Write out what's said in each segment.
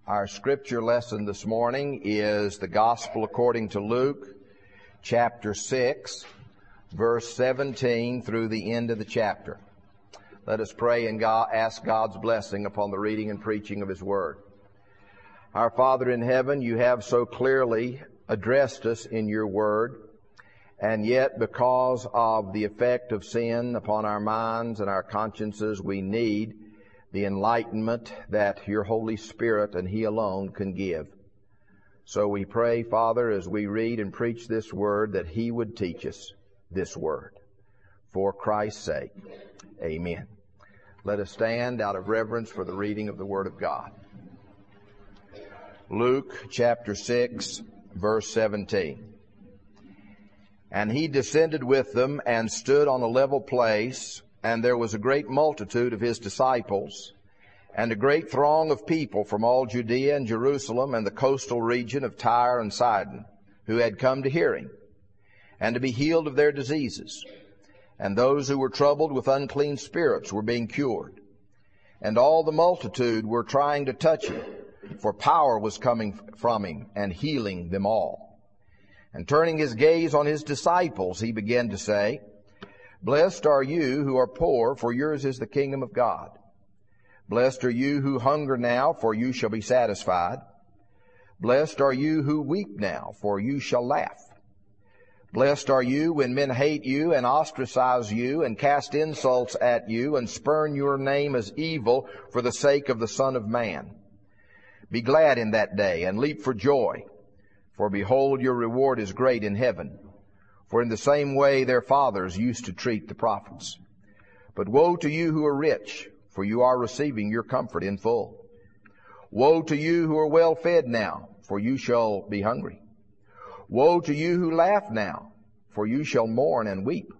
Our scripture lesson this morning is the Gospel according to Luke, chapter 6, verse 17 through the end of the chapter. Let us pray and ask God's blessing upon the reading and preaching of His Word. Our Father in heaven, You have so clearly addressed us in Your Word, and yet because of the effect of sin upon our minds and our consciences, we need the enlightenment that Your Holy Spirit and He alone can give. So we pray, Father, as we read and preach this Word, that He would teach us this Word. For Christ's sake, amen. Let us stand out of reverence for the reading of the Word of God. Luke chapter 6, verse 17. And He descended with them and stood on a level place, and there was a great multitude of His disciples, and a great throng of people from all Judea and Jerusalem and the coastal region of Tyre and Sidon, who had come to hear Him, and to be healed of their diseases. And those who were troubled with unclean spirits were being cured. And all the multitude were trying to touch Him, for power was coming from Him and healing them all. And turning His gaze on His disciples, He began to say, Blessed are you who are poor, for yours is the kingdom of God. Blessed are you who hunger now, for you shall be satisfied. Blessed are you who weep now, for you shall laugh. Blessed are you when men hate you and ostracize you and cast insults at you and spurn your name as evil for the sake of the Son of Man. Be glad in that day and leap for joy, for behold, your reward is great in heaven. For in the same way their fathers used to treat the prophets. But woe to you who are rich, for you are receiving your comfort in full. Woe to you who are well fed now, for you shall be hungry. Woe to you who laugh now, for you shall mourn and weep.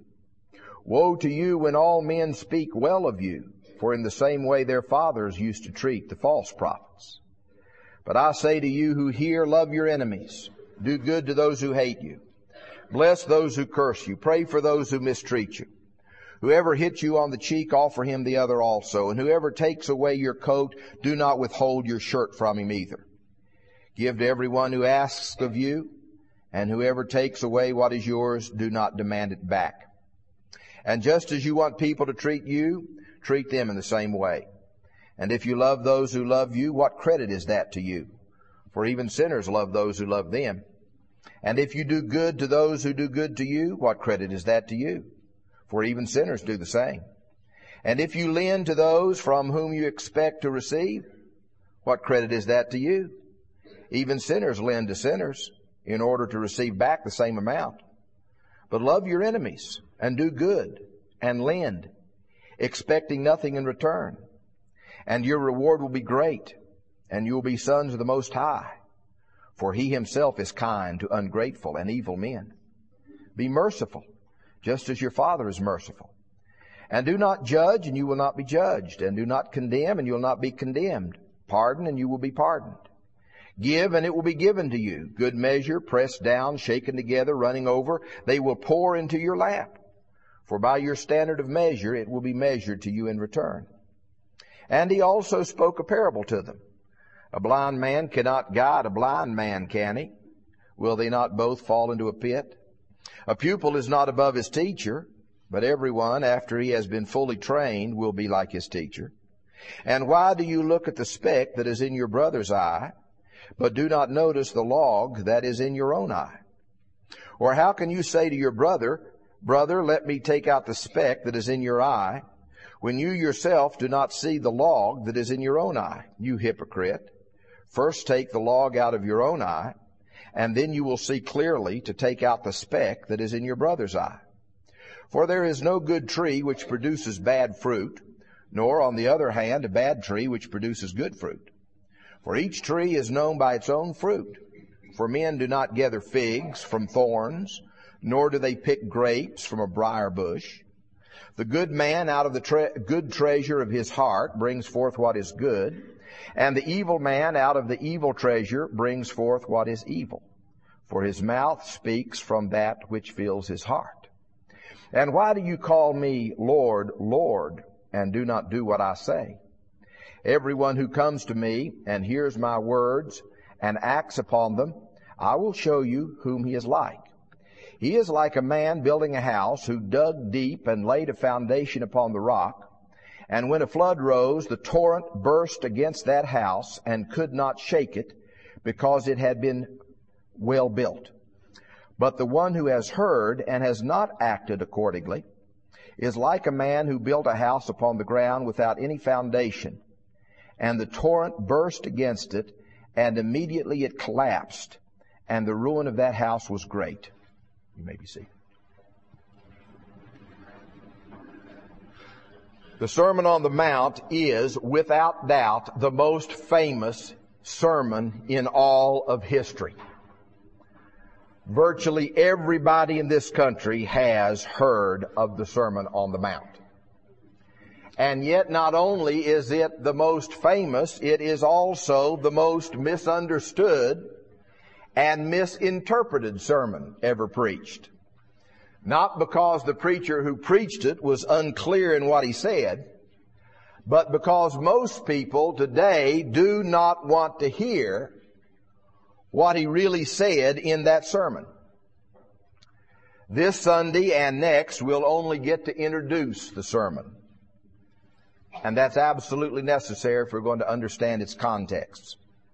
Woe to you when all men speak well of you, for in the same way their fathers used to treat the false prophets. But I say to you who hear, love your enemies, do good to those who hate you. Bless those who curse you. Pray for those who mistreat you. Whoever hits you on the cheek, offer him the other also. And whoever takes away your coat, do not withhold your shirt from him either. Give to everyone who asks of you, and whoever takes away what is yours, do not demand it back. And just as you want people to treat you, treat them in the same way. And if you love those who love you, what credit is that to you? For even sinners love those who love them. And if you do good to those who do good to you, what credit is that to you? For even sinners do the same. And if you lend to those from whom you expect to receive, what credit is that to you? Even sinners lend to sinners in order to receive back the same amount. But love your enemies and do good and lend, expecting nothing in return. And your reward will be great, and you will be sons of the Most High. For He Himself is kind to ungrateful and evil men. Be merciful, just as your Father is merciful. And do not judge, and you will not be judged. And do not condemn, and you will not be condemned. Pardon, and you will be pardoned. Give, and it will be given to you. Good measure, pressed down, shaken together, running over, they will pour into your lap. For by your standard of measure it will be measured to you in return. And He also spoke a parable to them. A blind man cannot guide a blind man, can he? Will they not both fall into a pit? A pupil is not above his teacher, but everyone, after he has been fully trained, will be like his teacher. And why do you look at the speck that is in your brother's eye, but do not notice the log that is in your own eye? Or how can you say to your brother, Brother, let me take out the speck that is in your eye, when you yourself do not see the log that is in your own eye? You hypocrite! First take the log out of your own eye, and then you will see clearly to take out the speck that is in your brother's eye. For there is no good tree which produces bad fruit, nor, on the other hand, a bad tree which produces good fruit. For each tree is known by its own fruit. For men do not gather figs from thorns, nor do they pick grapes from a briar bush. The good man out of the good treasure of his heart brings forth what is good, and the evil man out of the evil treasure brings forth what is evil. For his mouth speaks from that which fills his heart. And why do you call me Lord, Lord, and do not do what I say? Everyone who comes to me and hears my words and acts upon them, I will show you whom he is like. He is like a man building a house who dug deep and laid a foundation upon the rock. And when a flood rose, the torrent burst against that house and could not shake it, because it had been well built. But the one who has heard and has not acted accordingly is like a man who built a house upon the ground without any foundation. And the torrent burst against it, and immediately it collapsed, and the ruin of that house was great. You may be seated. The Sermon on the Mount is, without doubt, the most famous sermon in all of history. Virtually everybody in this country has heard of the Sermon on the Mount. And yet not only is it the most famous, it is also the most misunderstood and misinterpreted sermon ever preached. Not because the preacher who preached it was unclear in what he said, but because most people today do not want to hear what he really said in that sermon. This Sunday and next, we'll only get to introduce the sermon. And that's absolutely necessary if we're going to understand its context.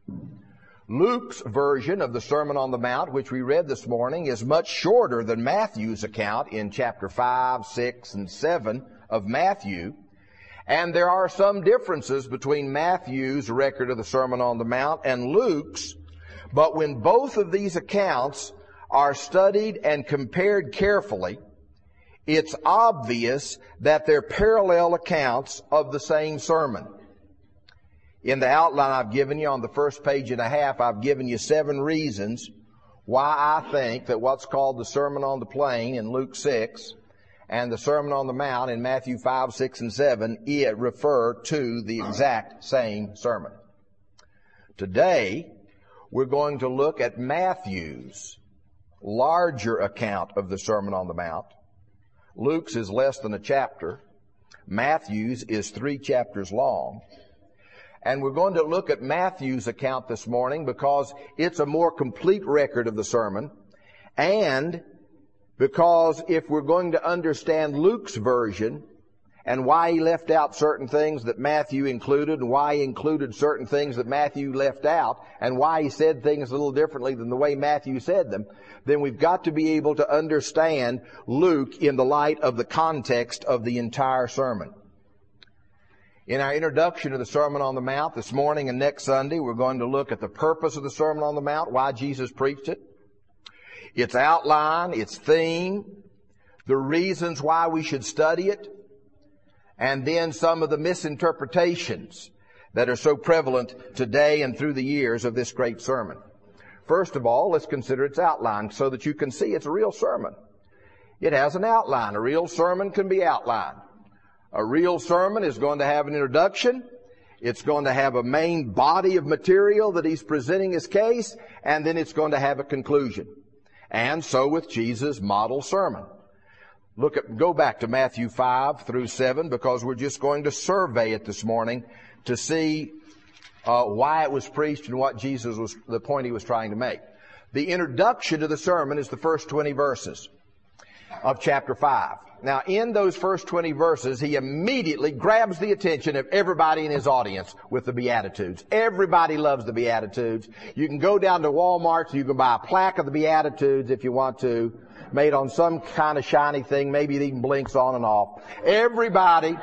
Luke's version of the Sermon on the Mount, which we read this morning, is much shorter than Matthew's account in chapter 5, 6, and 7 of Matthew. And there are some differences between Matthew's record of the Sermon on the Mount and Luke's. But when both of these accounts are studied and compared carefully, it's obvious that they're parallel accounts of the same sermon. In the outline I've given you on the first page and a half, I've given you 7 reasons why I think that what's called the Sermon on the Plain in Luke 6 and the Sermon on the Mount in Matthew 5, 6, and 7 refer to the exact same sermon. Today, we're going to look at Matthew's larger account of the Sermon on the Mount. Luke's is less than a chapter. Matthew's is 3 chapters long. And we're going to look at Matthew's account this morning because it's a more complete record of the sermon, and because if we're going to understand Luke's version and why he left out certain things that Matthew included and why he included certain things that Matthew left out and why he said things a little differently than the way Matthew said them, then we've got to be able to understand Luke in the light of the context of the entire sermon. In our introduction to the Sermon on the Mount this morning and next Sunday, we're going to look at the purpose of the Sermon on the Mount, why Jesus preached it, its outline, its theme, the reasons why we should study it, and then some of the misinterpretations that are so prevalent today and through the years of this great sermon. First of all, let's consider its outline so that you can see it's a real sermon. It has an outline. A real sermon can be outlined. A real sermon is going to have an introduction. It's going to have a main body of material that he's presenting his case, and then it's going to have a conclusion. And so with Jesus' model sermon. Go back to Matthew 5 through 7 because we're just going to survey it this morning to see why it was preached and what the point he was trying to make. The introduction to the sermon is the first 20 verses of chapter 5. Now, in those first 20 verses, he immediately grabs the attention of everybody in his audience with the Beatitudes. Everybody loves the Beatitudes. You can go down to Walmart, you can buy a plaque of the Beatitudes if you want to, made on some kind of shiny thing, maybe it even blinks on and off. Everybody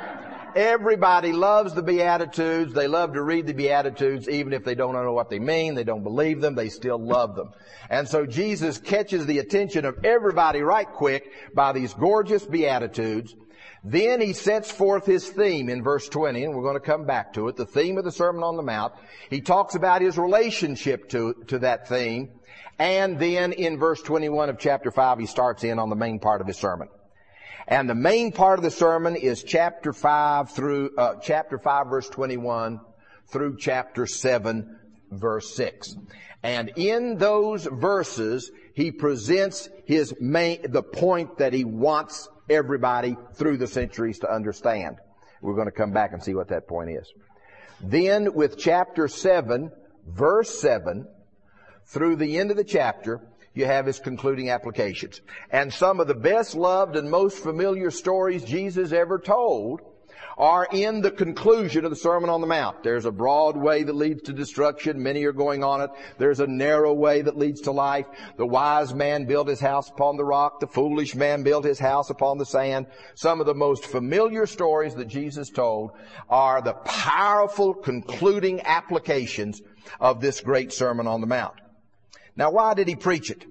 loves the Beatitudes. They love to read the Beatitudes, even if they don't know what they mean, they don't believe them, they still love them. And so Jesus catches the attention of everybody right quick by these gorgeous Beatitudes. Then he sets forth his theme in verse 20, and we're going to come back to it, the theme of the Sermon on the Mount. He talks about his relationship to that theme. And then in verse 21 of chapter 5, he starts in on the main part of his sermon. And the main part of the sermon is chapter 5 verse 21 through chapter 7 verse 6. And in those verses, he presents the point that he wants everybody through the centuries to understand. We're going to come back and see what that point is. Then with chapter 7, verse 7, through the end of the chapter, you have his concluding applications. And some of the best loved and most familiar stories Jesus ever told are in the conclusion of the Sermon on the Mount. There's a broad way that leads to destruction. Many are going on it. There's a narrow way that leads to life. The wise man built his house upon the rock. The foolish man built his house upon the sand. Some of the most familiar stories that Jesus told are the powerful concluding applications of this great Sermon on the Mount. Now, why did he preach it?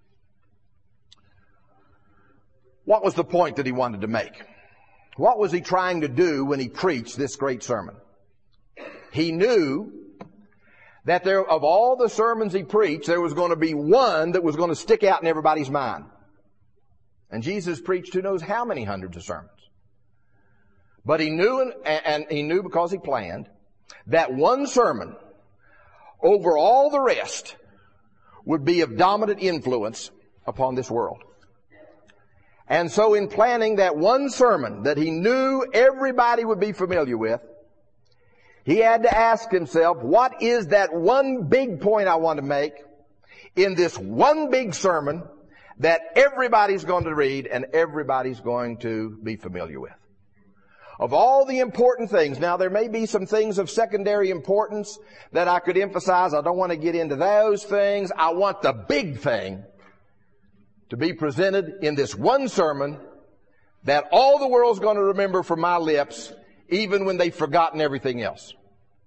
What was the point that he wanted to make? What was he trying to do when he preached this great sermon? He knew that of all the sermons he preached, there was going to be one that was going to stick out in everybody's mind. And Jesus preached who knows how many hundreds of sermons. But he knew, and he knew because he planned, that one sermon over all the rest would be of dominant influence upon this world. And so in planning that one sermon that he knew everybody would be familiar with, he had to ask himself, what is that one big point I want to make in this one big sermon that everybody's going to read and everybody's going to be familiar with? Of all the important things, now there may be some things of secondary importance that I could emphasize. I don't want to get into those things. I want the big thing to be presented in this one sermon that all the world's going to remember from my lips, even when they've forgotten everything else.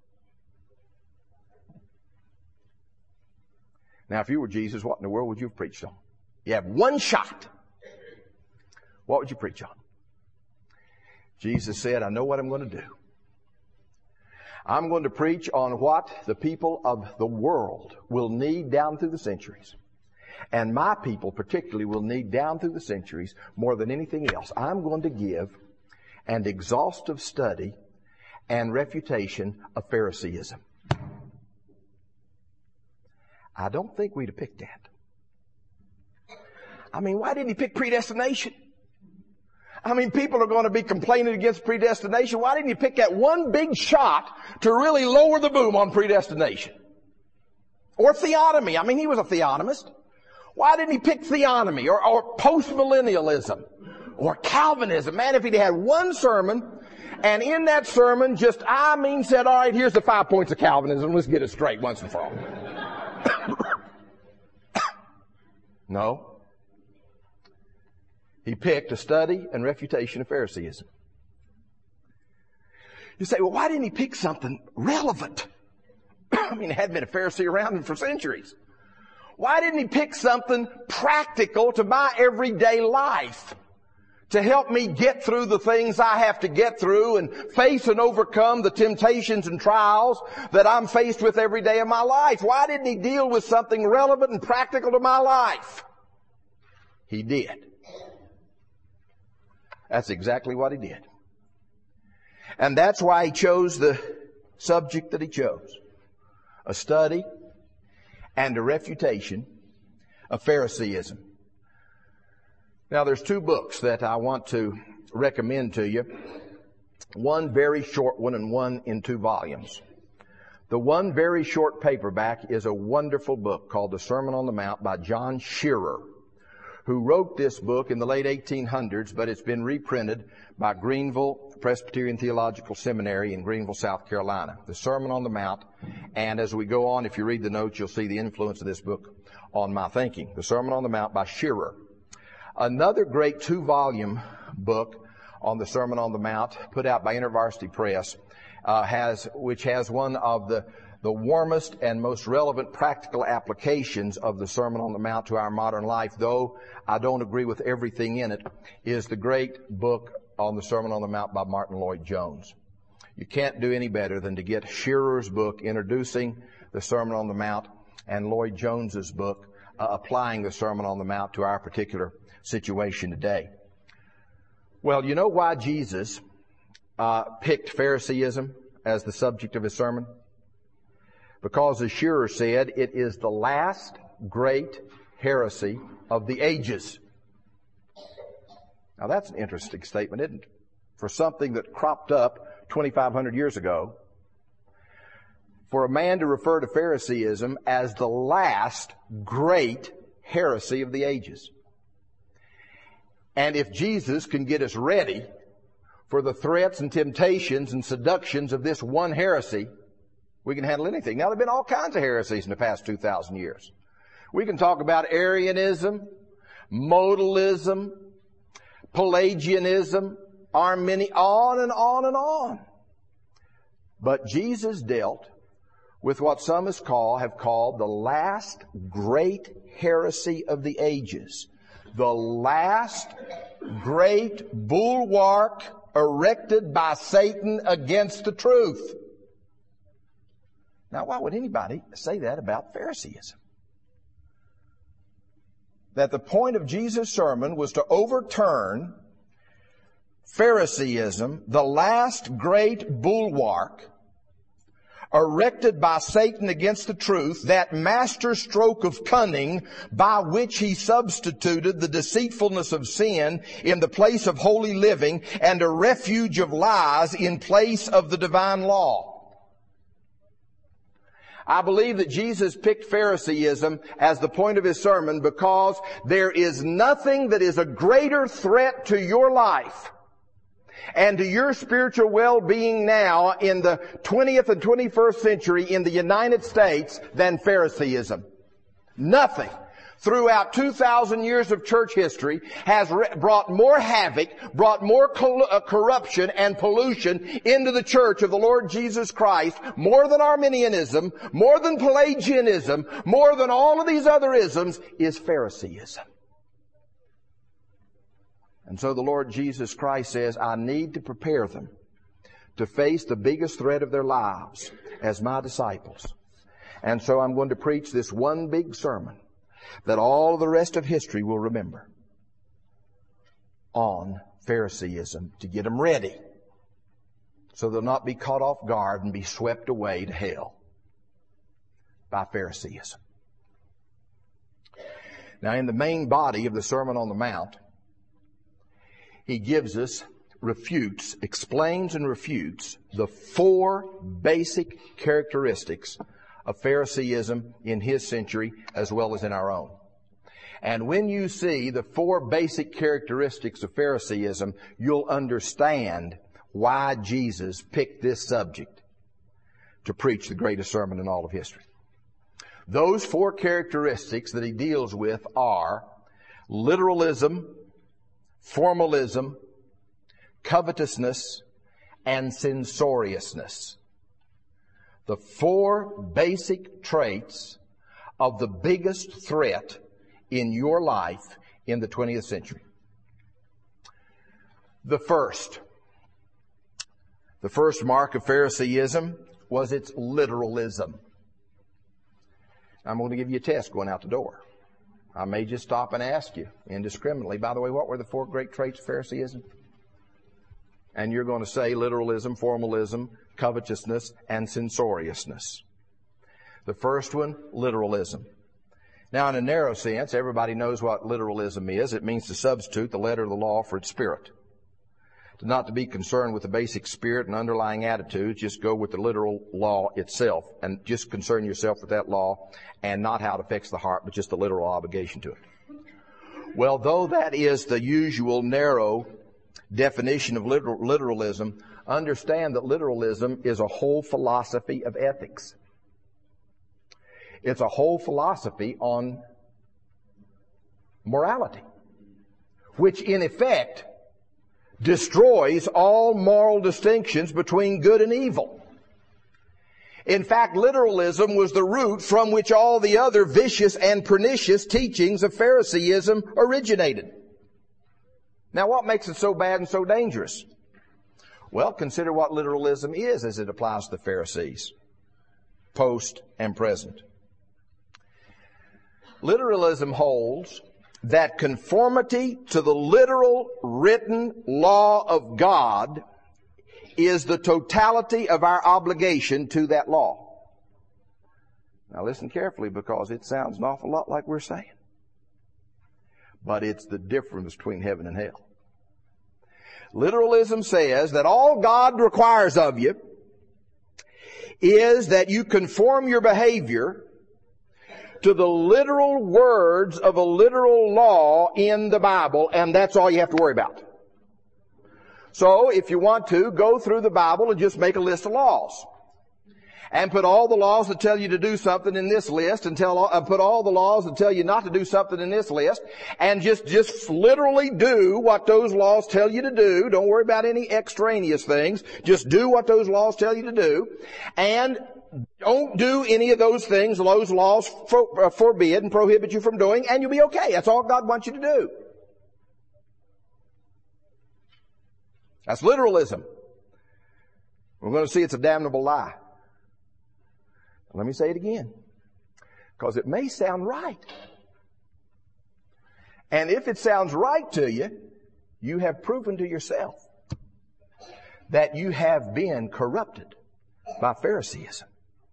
Now, if you were Jesus, what in the world would you have preached on? You have one shot. What would you preach on? Jesus said, I know what I'm going to do. I'm going to preach on what the people of the world will need down through the centuries. And my people particularly will need down through the centuries more than anything else. I'm going to give an exhaustive study and refutation of Phariseeism. I don't think we'd have picked that. I mean, why didn't he pick predestination? I mean, people are going to be complaining against predestination. Why didn't he pick that one big shot to really lower the boom on predestination? Or theonomy. I mean, he was a theonomist. Why didn't he pick theonomy or postmillennialism or Calvinism? Man, if he'd had one sermon and in that sermon said, all right, here's the 5 points of Calvinism. Let's get it straight once and for all. No. He picked a study and refutation of Phariseeism. You say, well, why didn't he pick something relevant? I mean, there hadn't been a Pharisee around him for centuries. Why didn't he pick something practical to my everyday life to help me get through the things I have to get through and face and overcome the temptations and trials that I'm faced with every day of my life? Why didn't he deal with something relevant and practical to my life? He did. That's exactly what he did. And that's why he chose the subject that he chose. A study and a refutation of Phariseeism. Now, there's two books that I want to recommend to you. One very short one and one in 2 volumes. The one very short paperback is a wonderful book called The Sermon on the Mount by John Shearer, who wrote this book in the late 1800s, but it's been reprinted by Greenville Presbyterian Theological Seminary in Greenville, South Carolina. The Sermon on the Mount. And as we go on, if you read the notes, you'll see the influence of this book on my thinking. The Sermon on the Mount by Shearer. Another great 2-volume book on the Sermon on the Mount, put out by InterVarsity Press, which has one of the warmest and most relevant practical applications of the Sermon on the Mount to our modern life, though I don't agree with everything in it, is the great book on the Sermon on the Mount by Martin Lloyd-Jones. You can't do any better than to get Shearer's book introducing the Sermon on the Mount and Lloyd-Jones's book applying the Sermon on the Mount to our particular situation today. Well, you know why Jesus picked Phariseeism as the subject of his sermon? Because, as Shearer said, it is the last great heresy of the ages. Now, that's an interesting statement, isn't it? For something that cropped up 2,500 years ago for a man to refer to Phariseeism as the last great heresy of the ages. And if Jesus can get us ready for the threats and temptations and seductions of this one heresy, we can handle anything. Now, there have been all kinds of heresies in the past 2,000 years. We can talk about Arianism, modalism, Pelagianism, Arminian, on and on and on. But Jesus dealt with what some have called the last great heresy of the ages. The last great bulwark erected by Satan against the truth. Now, why would anybody say that about Phariseeism? That the point of Jesus' sermon was to overturn Phariseeism, the last great bulwark erected by Satan against the truth, that master stroke of cunning by which he substituted the deceitfulness of sin in the place of holy living and a refuge of lies in place of the divine law. I believe that Jesus picked Phariseeism as the point of his sermon because there is nothing that is a greater threat to your life and to your spiritual well-being now in the 20th and 21st century in the United States than Phariseeism. Nothing throughout 2,000 years of church history has brought more havoc, brought more corruption and pollution into the church of the Lord Jesus Christ, more than Arminianism, more than Pelagianism, more than all of these other isms, is Phariseeism. And so the Lord Jesus Christ says, I need to prepare them to face the biggest threat of their lives as my disciples. And so I'm going to preach this one big sermon that all the rest of history will remember on Phariseeism to get them ready so they'll not be caught off guard and be swept away to hell by Phariseeism. Now, in the main body of the Sermon on the Mount, he gives us, explains and refutes the four basic characteristics of Phariseeism in his century as well as in our own. And when you see the four basic characteristics of Phariseeism, you'll understand why Jesus picked this subject to preach the greatest sermon in all of history. Those four characteristics that he deals with are literalism, formalism, covetousness, and censoriousness. The four basic traits of the biggest threat in your life in the 20th century. The first mark of Phariseeism was its literalism. I'm going to give you a test going out the door. I may just stop and ask you indiscriminately, by the way, what were the four great traits of Phariseeism? And you're going to say literalism, formalism, covetousness, and censoriousness. The first one, literalism. Now, in a narrow sense, everybody knows what literalism is. It means to substitute the letter of the law for its spirit. Not to be concerned with the basic spirit and underlying attitudes, just go with the literal law itself and just concern yourself with that law and not how it affects the heart, but just the literal obligation to it. Well, though that is the usual narrow definition of literalism, understand that literalism is a whole philosophy of ethics. It's a whole philosophy on morality, which in effect destroys all moral distinctions between good and evil. In fact, literalism was the root from which all the other vicious and pernicious teachings of Phariseeism originated. Now, what makes it so bad and so dangerous? Well, consider what literalism is as it applies to the Pharisees, post and present. Literalism holds that conformity to the literal written law of God is the totality of our obligation to that law. Now listen carefully, because it sounds an awful lot like we're saying. But it's the difference between heaven and hell. Literalism says that all God requires of you is that you conform your behavior to the literal words of a literal law in the Bible, and that's all you have to worry about. So if you want to, go through the Bible and just make a list of laws. And put all the laws that tell you to do something in this list, and put all the laws that tell you not to do something in this list, and just literally do what those laws tell you to do. Don't worry about any extraneous things. Just do what those laws tell you to do. And don't do any of those things those laws forbid and prohibit you from doing, and you'll be okay. That's all God wants you to do. That's literalism. We're going to see it's a damnable lie. Let me say it again, because it may sound right. And if it sounds right to you, you have proven to yourself that you have been corrupted by Phariseeism.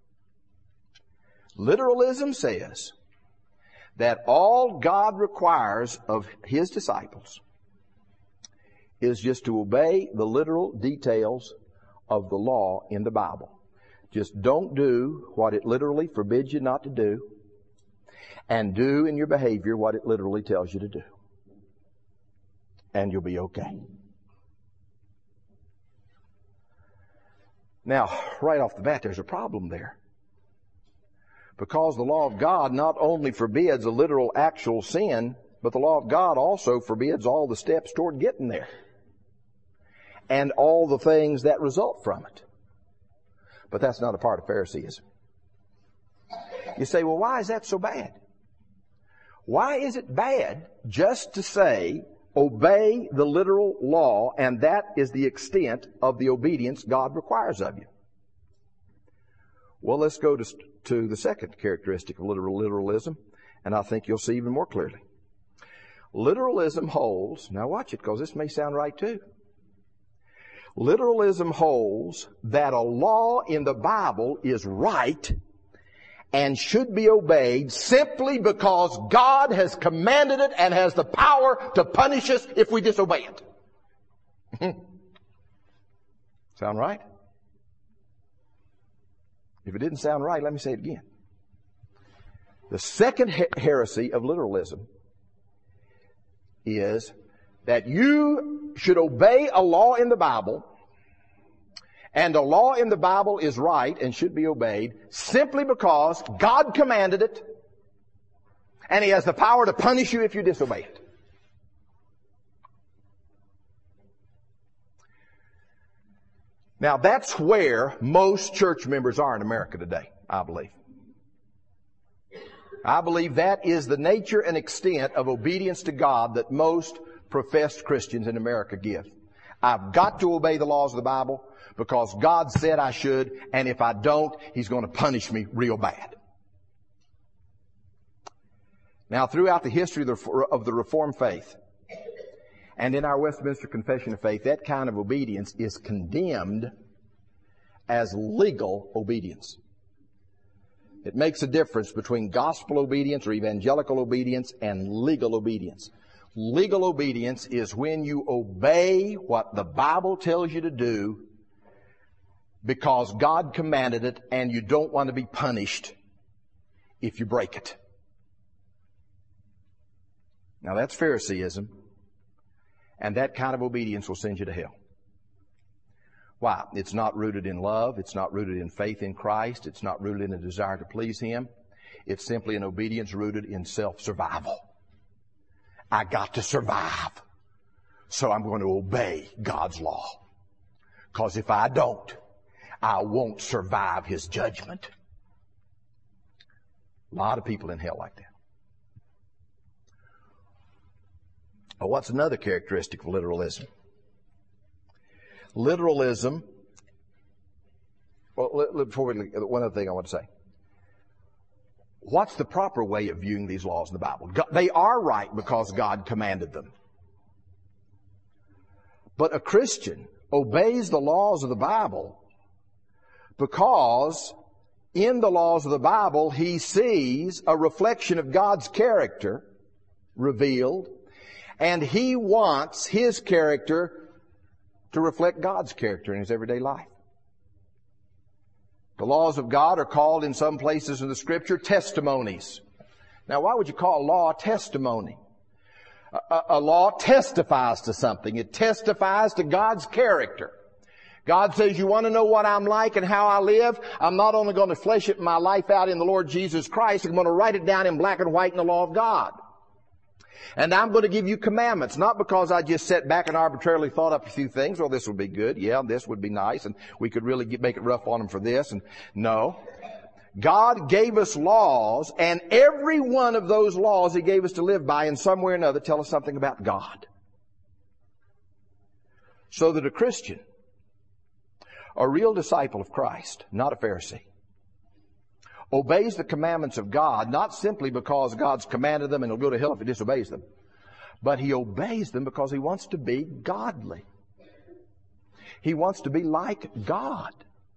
Literalism says that all God requires of His disciples is just to obey the literal details of the law in the Bible. Just don't do what it literally forbids you not to do, and do in your behavior what it literally tells you to do. And you'll be okay. Now, right off the bat, there's a problem there. Because the law of God not only forbids a literal actual sin, but the law of God also forbids all the steps toward getting there. And all the things that result from it. But that's not a part of Phariseeism. You say, well, why is that so bad? Why is it bad just to say, obey the literal law, and that is the extent of the obedience God requires of you? Well, let's go to the second characteristic of literalism, and I think you'll see even more clearly. Literalism holds, now watch it, because this may sound right too. Literalism holds that a law in the Bible is right and should be obeyed simply because God has commanded it and has the power to punish us if we disobey it. Sound right? If it didn't sound right, let me say it again. The second heresy of literalism is that you should obey a law in the Bible, and a law in the Bible is right and should be obeyed simply because God commanded it, and He has the power to punish you if you disobey it. Now, that's where most church members are in America today, I believe. I believe that is the nature and extent of obedience to God that most professed Christians in America give. I've got to obey the laws of the Bible because God said I should, and if I don't, He's going to punish me real bad. Now, throughout the history of the Reformed faith, and in our Westminster Confession of Faith, that kind of obedience is condemned as legal obedience. It makes a difference between gospel obedience or evangelical obedience and legal obedience. Legal obedience is when you obey what the Bible tells you to do because God commanded it and you don't want to be punished if you break it. Now that's Phariseeism, and that kind of obedience will send you to hell. Why? It's not rooted in love. It's not rooted in faith in Christ. It's not rooted in a desire to please Him. It's simply an obedience rooted in self-survival. I got to survive, so I'm going to obey God's law. Because if I don't, I won't survive His judgment. A lot of people in hell like that. Oh, what's another characteristic of literalism? Literalism, well, before we, one other thing I want to say. What's the proper way of viewing these laws in the Bible? They are right because God commanded them. But a Christian obeys the laws of the Bible because in the laws of the Bible he sees a reflection of God's character revealed, and he wants his character to reflect God's character in his everyday life. The laws of God are called in some places in the Scripture testimonies. Now, why would you call a law a testimony? A law testifies to something. It testifies to God's character. God says, you want to know what I'm like and how I live? I'm not only going to flesh it my life out in the Lord Jesus Christ, I'm going to write it down in black and white in the law of God. And I'm going to give you commandments, not because I just sat back and arbitrarily thought up a few things. Well, this would be good. Yeah, this would be nice. And we could really make it rough on them for this. And no. God gave us laws, and every one of those laws He gave us to live by in some way or another tell us something about God. So that a Christian, a real disciple of Christ, not a Pharisee, obeys the commandments of God, not simply because God's commanded them and he'll go to hell if he disobeys them, but he obeys them because he wants to be godly. He wants to be like God.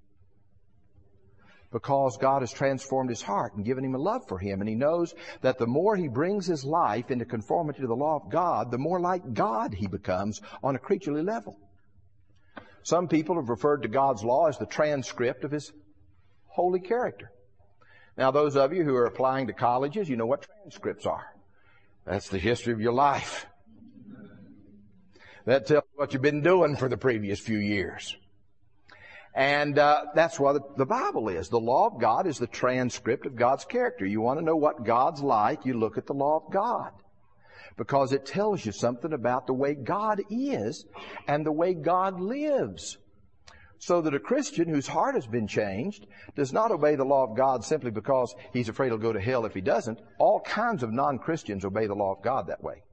Because God has transformed his heart and given him a love for him. And he knows that the more he brings his life into conformity to the law of God, the more like God he becomes on a creaturely level. Some people have referred to God's law as the transcript of his holy character. Now, those of you who are applying to colleges, you know what transcripts are. That's the history of your life. That tells you what you've been doing for the previous few years. And that's what the Bible is. The law of God is the transcript of God's character. You want to know what God's like, you look at the law of God. Because it tells you something about the way God is and the way God lives. So that a Christian whose heart has been changed does not obey the law of God simply because he's afraid he'll go to hell if he doesn't. All kinds of non-Christians obey the law of God that way.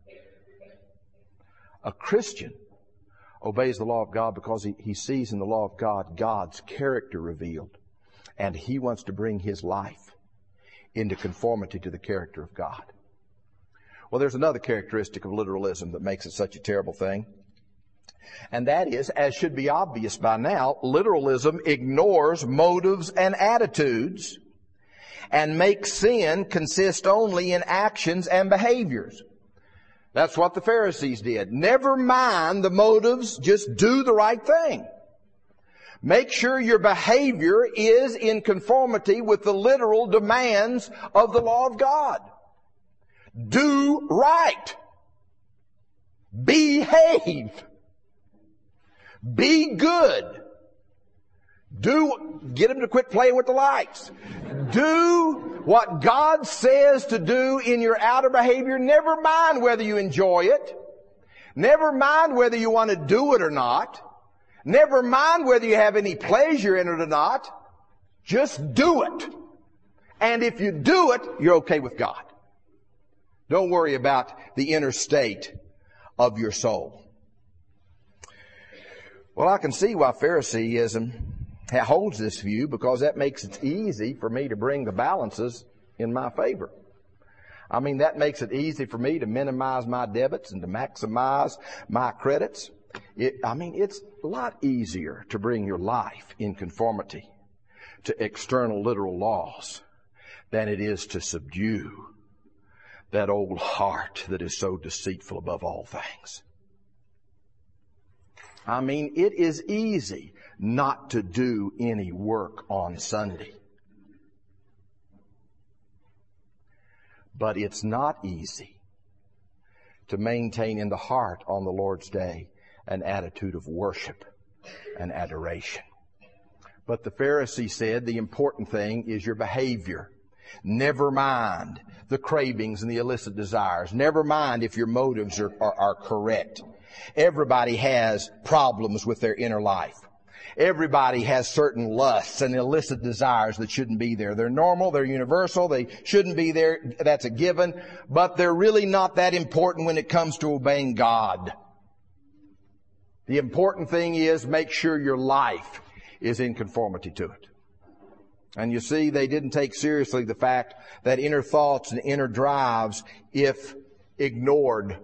A Christian obeys the law of God because he sees in the law of God God's character revealed. And he wants to bring his life into conformity to the character of God. Well, there's another characteristic of literalism that makes it such a terrible thing. And that is, as should be obvious by now, literalism ignores motives and attitudes and makes sin consist only in actions and behaviors. That's what the Pharisees did. Never mind the motives, just do the right thing. Make sure your behavior is in conformity with the literal demands of the law of God. Do right. Behave. Be good. Get them to quit playing with the lights. Do what God says to do in your outer behavior. Never mind whether you enjoy it. Never mind whether you want to do it or not. Never mind whether you have any pleasure in it or not. Just do it. And if you do it, you're okay with God. Don't worry about the inner state of your soul. Well, I can see why Phariseeism holds this view, because that makes it easy for me to bring the balances in my favor. I mean, that makes it easy for me to minimize my debits and to maximize my credits. It's a lot easier to bring your life in conformity to external literal laws than it is to subdue that old heart that is so deceitful above all things. I mean, it is easy not to do any work on Sunday. But it's not easy to maintain in the heart on the Lord's day an attitude of worship and adoration. But the Pharisee said the important thing is your behavior. Never mind the cravings and the illicit desires. Never mind if your motives are correct. Everybody has problems with their inner life. Everybody has certain lusts and illicit desires that shouldn't be there. They're normal, they're universal, they shouldn't be there, that's a given, but they're really not that important when it comes to obeying God. The important thing is make sure your life is in conformity to it. And you see, they didn't take seriously the fact that inner thoughts and inner drives, if ignored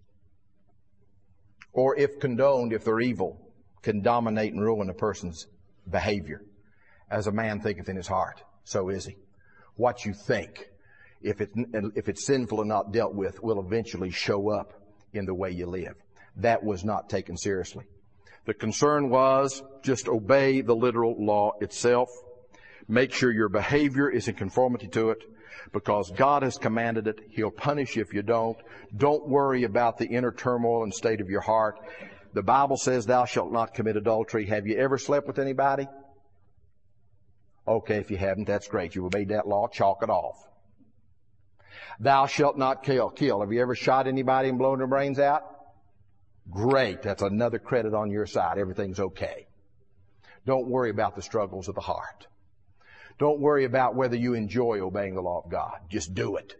or if condoned, if they're evil, can dominate and ruin a person's behavior. As a man thinketh in his heart, so is he. What you think, if it's sinful and not dealt with, will eventually show up in the way you live. That was not taken seriously. The concern was just obey the literal law itself. Make sure your behavior is in conformity to it, because God has commanded it. He'll punish you if you don't. Don't worry about the inner turmoil and state of your heart. The Bible says, thou shalt not commit adultery. Have you ever slept with anybody? Okay, if you haven't, that's great. You obeyed that law, chalk it off. Thou shalt not kill. Have you ever shot anybody and blown their brains out? Great. That's another credit on your side. Everything's okay. Don't worry about the struggles of the heart. Don't worry about whether you enjoy obeying the law of God. Just do it.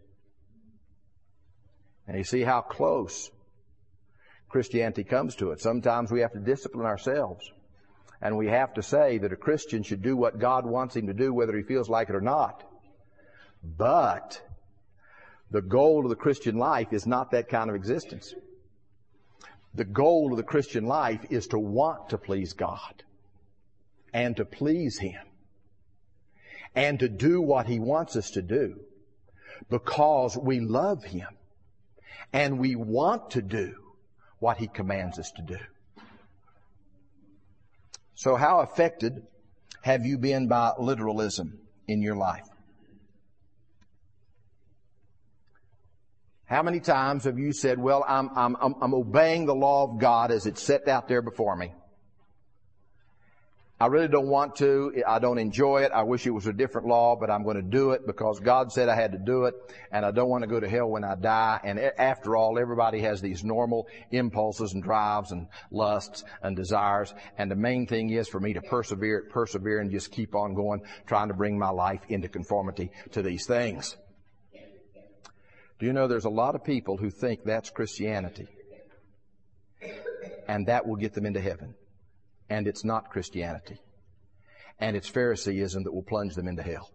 And you see how close Christianity comes to it. Sometimes we have to discipline ourselves. And we have to say that a Christian should do what God wants him to do, whether he feels like it or not. But the goal of the Christian life is not that kind of existence. The goal of the Christian life is to want to please God and to please Him and to do what He wants us to do because we love Him and we want to do what He commands us to do. So how affected have you been by literalism in your life? How many times have you said, well, I'm obeying the law of God as it's set out there before me. I really don't want to. I don't enjoy it. I wish it was a different law, but I'm going to do it because God said I had to do it, and I don't want to go to hell when I die. And after all, everybody has these normal impulses and drives and lusts and desires. And the main thing is for me to persevere and just keep on going, trying to bring my life into conformity to these things. Do you know there's a lot of people who think that's Christianity and that will get them into heaven? And it's not Christianity. And it's Phariseeism that will plunge them into hell.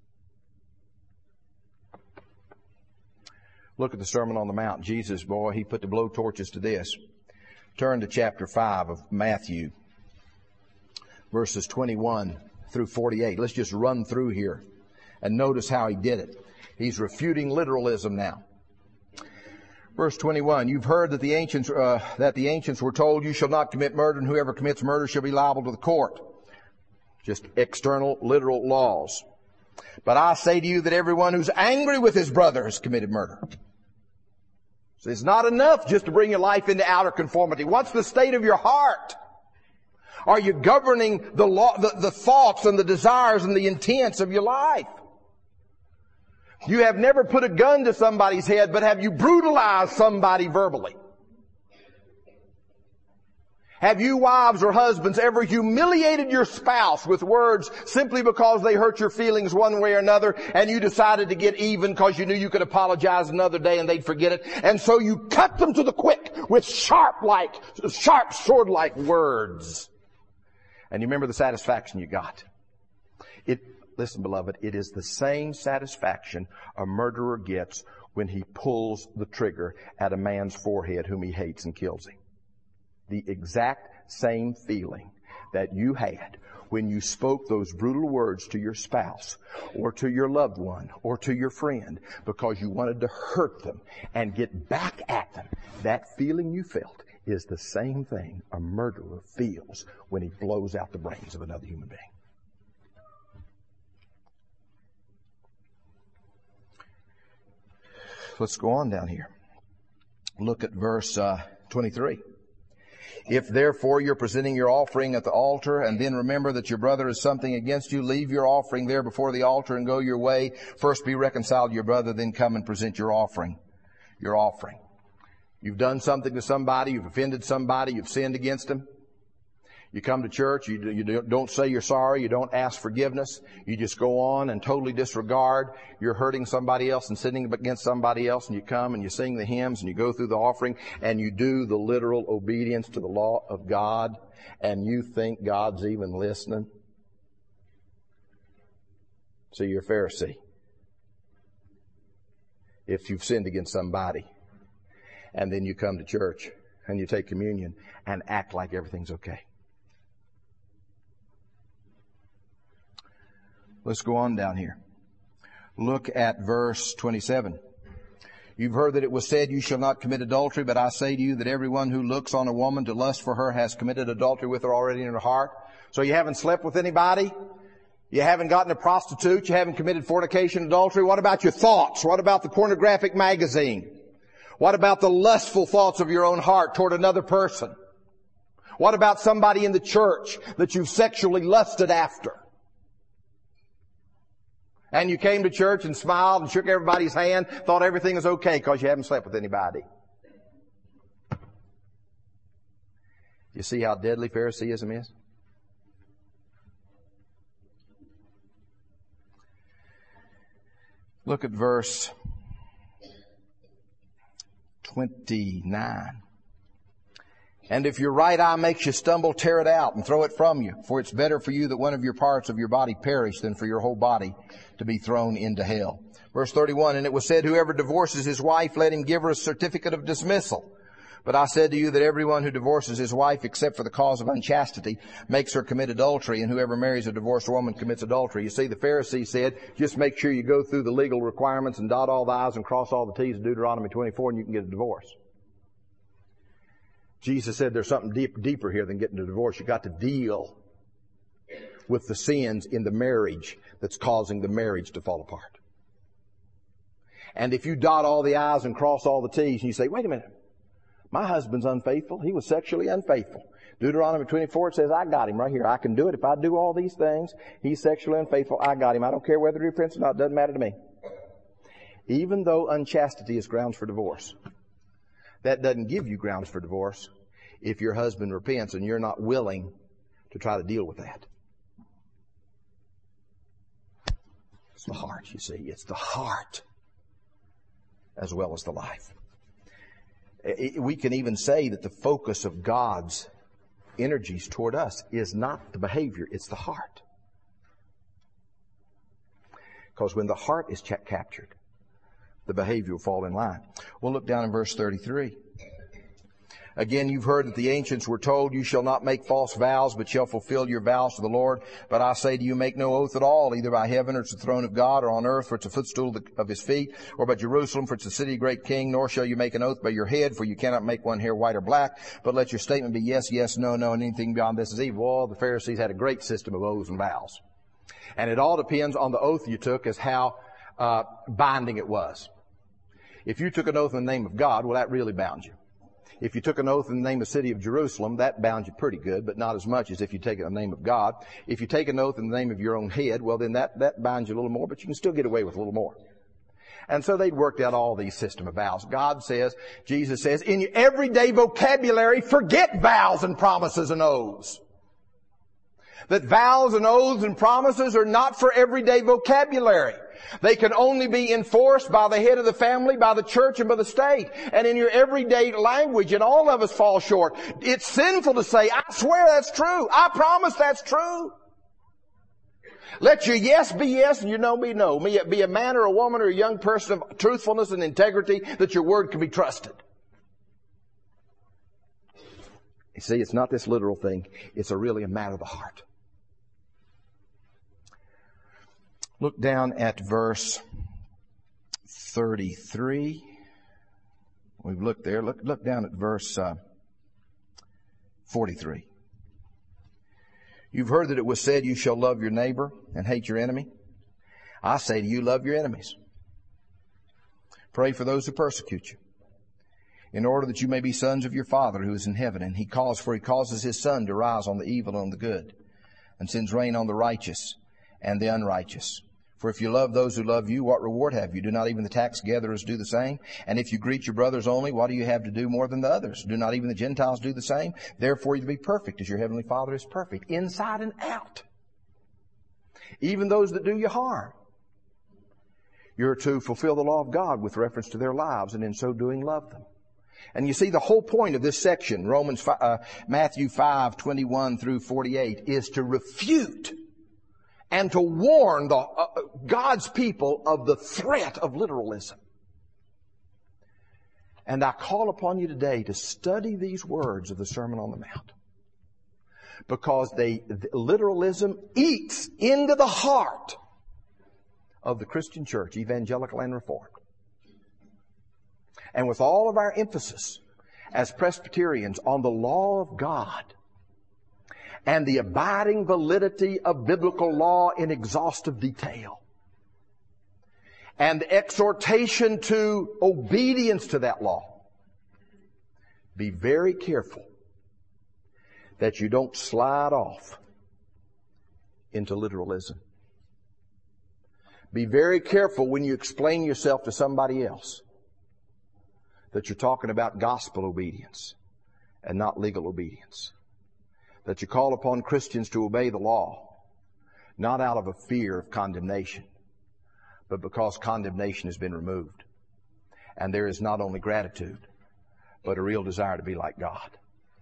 Look at the Sermon on the Mount. Jesus, boy, he put the blowtorches to this. Turn to chapter 5 of Matthew, verses 21 through 48. Let's just run through here and notice how he did it. He's refuting literalism now. Verse 21, you've heard that the ancients were told, you shall not commit murder, and whoever commits murder shall be liable to the court. Just external, literal laws. But I say to you that everyone who's angry with his brother has committed murder. So it's not enough just to bring your life into outer conformity. What's the state of your heart? Are you governing the law, the thoughts and the desires and the intents of your life? You have never put a gun to somebody's head, but have you brutalized somebody verbally? Have you, wives or husbands, ever humiliated your spouse with words simply because they hurt your feelings one way or another, and you decided to get even because you knew you could apologize another day and they'd forget it, and so you cut them to the quick with sharp sword-like words? And you remember the satisfaction you got. Listen, beloved, it is the same satisfaction a murderer gets when he pulls the trigger at a man's forehead whom he hates and kills him. The exact same feeling that you had when you spoke those brutal words to your spouse or to your loved one or to your friend because you wanted to hurt them and get back at them. That feeling you felt is the same thing a murderer feels when he blows out the brains of another human being. Let's go on down here. Look at verse 23. If therefore you're presenting your offering at the altar and then remember that your brother has something against you, leave your offering there before the altar and go your way. First be reconciled to your brother, then come and present your offering. Your offering. You've done something to somebody, you've offended somebody, you've sinned against them. You come to church, you don't say you're sorry, you don't ask forgiveness, you just go on and totally disregard. You're hurting somebody else and sinning against somebody else, and you come and you sing the hymns and you go through the offering and you do the literal obedience to the law of God, and you think God's even listening. So you're a Pharisee if you've sinned against somebody, and then you come to church and you take communion and act like everything's okay. Let's go on down here. Look at verse 27. You've heard that it was said, you shall not commit adultery, but I say to you that everyone who looks on a woman to lust for her has committed adultery with her already in her heart. So you haven't slept with anybody? You haven't gotten a prostitute. You haven't committed fornication, adultery. What about your thoughts? What about the pornographic magazine? What about the lustful thoughts of your own heart toward another person? What about somebody in the church that you've sexually lusted after? And you came to church and smiled and shook everybody's hand, thought everything was okay because you haven't slept with anybody. You see how deadly Phariseeism is? Look at verse 29. And if your right eye makes you stumble, tear it out and throw it from you. For it's better for you that one of your parts of your body perish than for your whole body to be thrown into hell. Verse 31, and it was said, whoever divorces his wife, let him give her a certificate of dismissal. But I said to you that everyone who divorces his wife except for the cause of unchastity makes her commit adultery, and whoever marries a divorced woman commits adultery. You see, the Pharisees said, just make sure you go through the legal requirements and dot all the I's and cross all the T's in Deuteronomy 24 and you can get a divorce. Jesus said there's something deeper here than getting a divorce. You got to deal with the sins in the marriage that's causing the marriage to fall apart. And if you dot all the I's and cross all the T's and you say, wait a minute, my husband's unfaithful. He was sexually unfaithful. Deuteronomy 24 says, I got him right here. I can do it. If I do all these things, he's sexually unfaithful. I got him. I don't care whether he repents or not. It doesn't matter to me. Even though unchastity is grounds for divorce, that doesn't give you grounds for divorce if your husband repents and you're not willing to try to deal with that. It's the heart, you see. It's the heart as well as the life. We can even say that the focus of God's energies toward us is not the behavior, it's the heart. Because when the heart is captured, the behavior will fall in line. We'll look down in verse 33. Again, you've heard that the ancients were told, you shall not make false vows, but shall fulfill your vows to the Lord. But I say to you, make no oath at all, either by heaven, or it's the throne of God, or on earth, for it's a footstool of his feet, or by Jerusalem, for it's the city of great king, nor shall you make an oath by your head, for you cannot make one hair white or black, but let your statement be yes, yes, no, no, and anything beyond this is evil. Well, the Pharisees had a great system of oaths and vows. And it all depends on the oath you took as how binding it was. If you took an oath in the name of God, well, that really bound you. If you took an oath in the name of the city of Jerusalem, that bound you pretty good, but not as much as if you take it in the name of God. If you take an oath in the name of your own head, well, then that binds you a little more, but you can still get away with a little more. And so they'd worked out all these system of vows. God says, Jesus says, in your everyday vocabulary, forget vows and promises and oaths. That vows and oaths and promises are not for everyday vocabulary. They can only be enforced by the head of the family, by the church, and by the state. And in your everyday language, and all of us fall short, it's sinful to say, I swear that's true. I promise that's true. Let your yes be yes and your no be no. Be a man or a woman or a young person of truthfulness and integrity, that your word can be trusted. You see, it's not this literal thing. It's really a matter of the heart. Look down at verse 33. We've looked there. Look down at verse 43. You've heard that it was said, you shall love your neighbor and hate your enemy. I say to you, love your enemies. Pray for those who persecute you, in order that you may be sons of your Father who is in heaven. And he causes his sun to rise on the evil and on the good, and sends rain on the righteous and the unrighteous. For if you love those who love you, what reward have you? Do not even the tax gatherers do the same? And if you greet your brothers only, what do you have to do more than the others? Do not even the Gentiles do the same? Therefore you be perfect as your heavenly Father is perfect, inside and out. Even those that do you harm, you're to fulfill the law of God with reference to their lives, and in so doing love them. And you see, the whole point of this section, Matthew 5:21 through 48, is to refute and to warn God's people of the threat of literalism. And I call upon you today to study these words of the Sermon on the Mount, because literalism eats into the heart of the Christian church, evangelical and reformed. And with all of our emphasis as Presbyterians on the law of God and the abiding validity of biblical law in exhaustive detail, and exhortation to obedience to that law, be very careful that you don't slide off into literalism. Be very careful when you explain yourself to somebody else that you're talking about gospel obedience and not legal obedience. That you call upon Christians to obey the law, not out of a fear of condemnation, but because condemnation has been removed. And there is not only gratitude, but a real desire to be like God.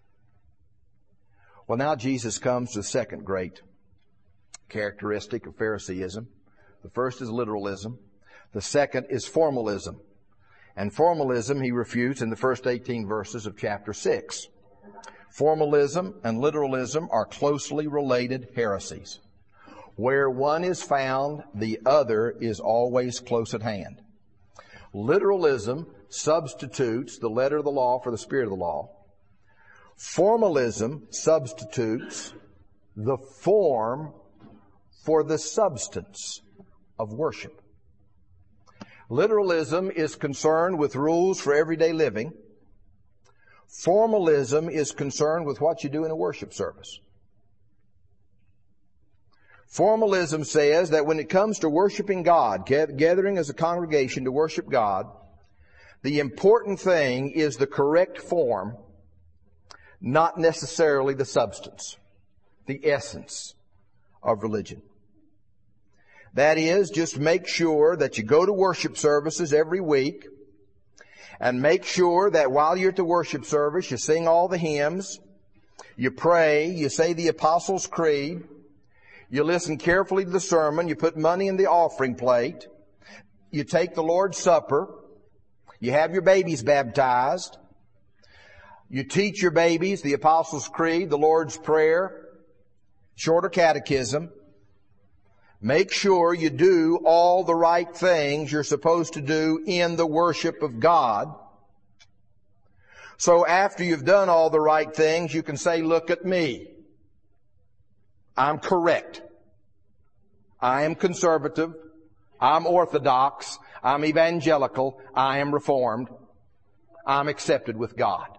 Well, now Jesus comes to the second great characteristic of Phariseeism. The first is literalism. The second is formalism. And formalism he refutes in the first 18 verses of chapter 6. Formalism and literalism are closely related heresies. Where one is found, the other is always close at hand. Literalism substitutes the letter of the law for the spirit of the law. Formalism substitutes the form for the substance of worship. Literalism is concerned with rules for everyday living. Formalism is concerned with what you do in a worship service. Formalism says that when it comes to worshiping God, gathering as a congregation to worship God, the important thing is the correct form, not necessarily the substance, the essence of religion. That is, just make sure that you go to worship services every week, and make sure that while you're at the worship service, you sing all the hymns, you pray, you say the Apostles' Creed, you listen carefully to the sermon, you put money in the offering plate, you take the Lord's Supper, you have your babies baptized, you teach your babies the Apostles' Creed, the Lord's Prayer, shorter catechism. Make sure you do all the right things you're supposed to do in the worship of God. So after you've done all the right things, you can say, look at me. I'm correct. I am conservative. I'm orthodox. I'm evangelical. I am reformed. I'm accepted with God.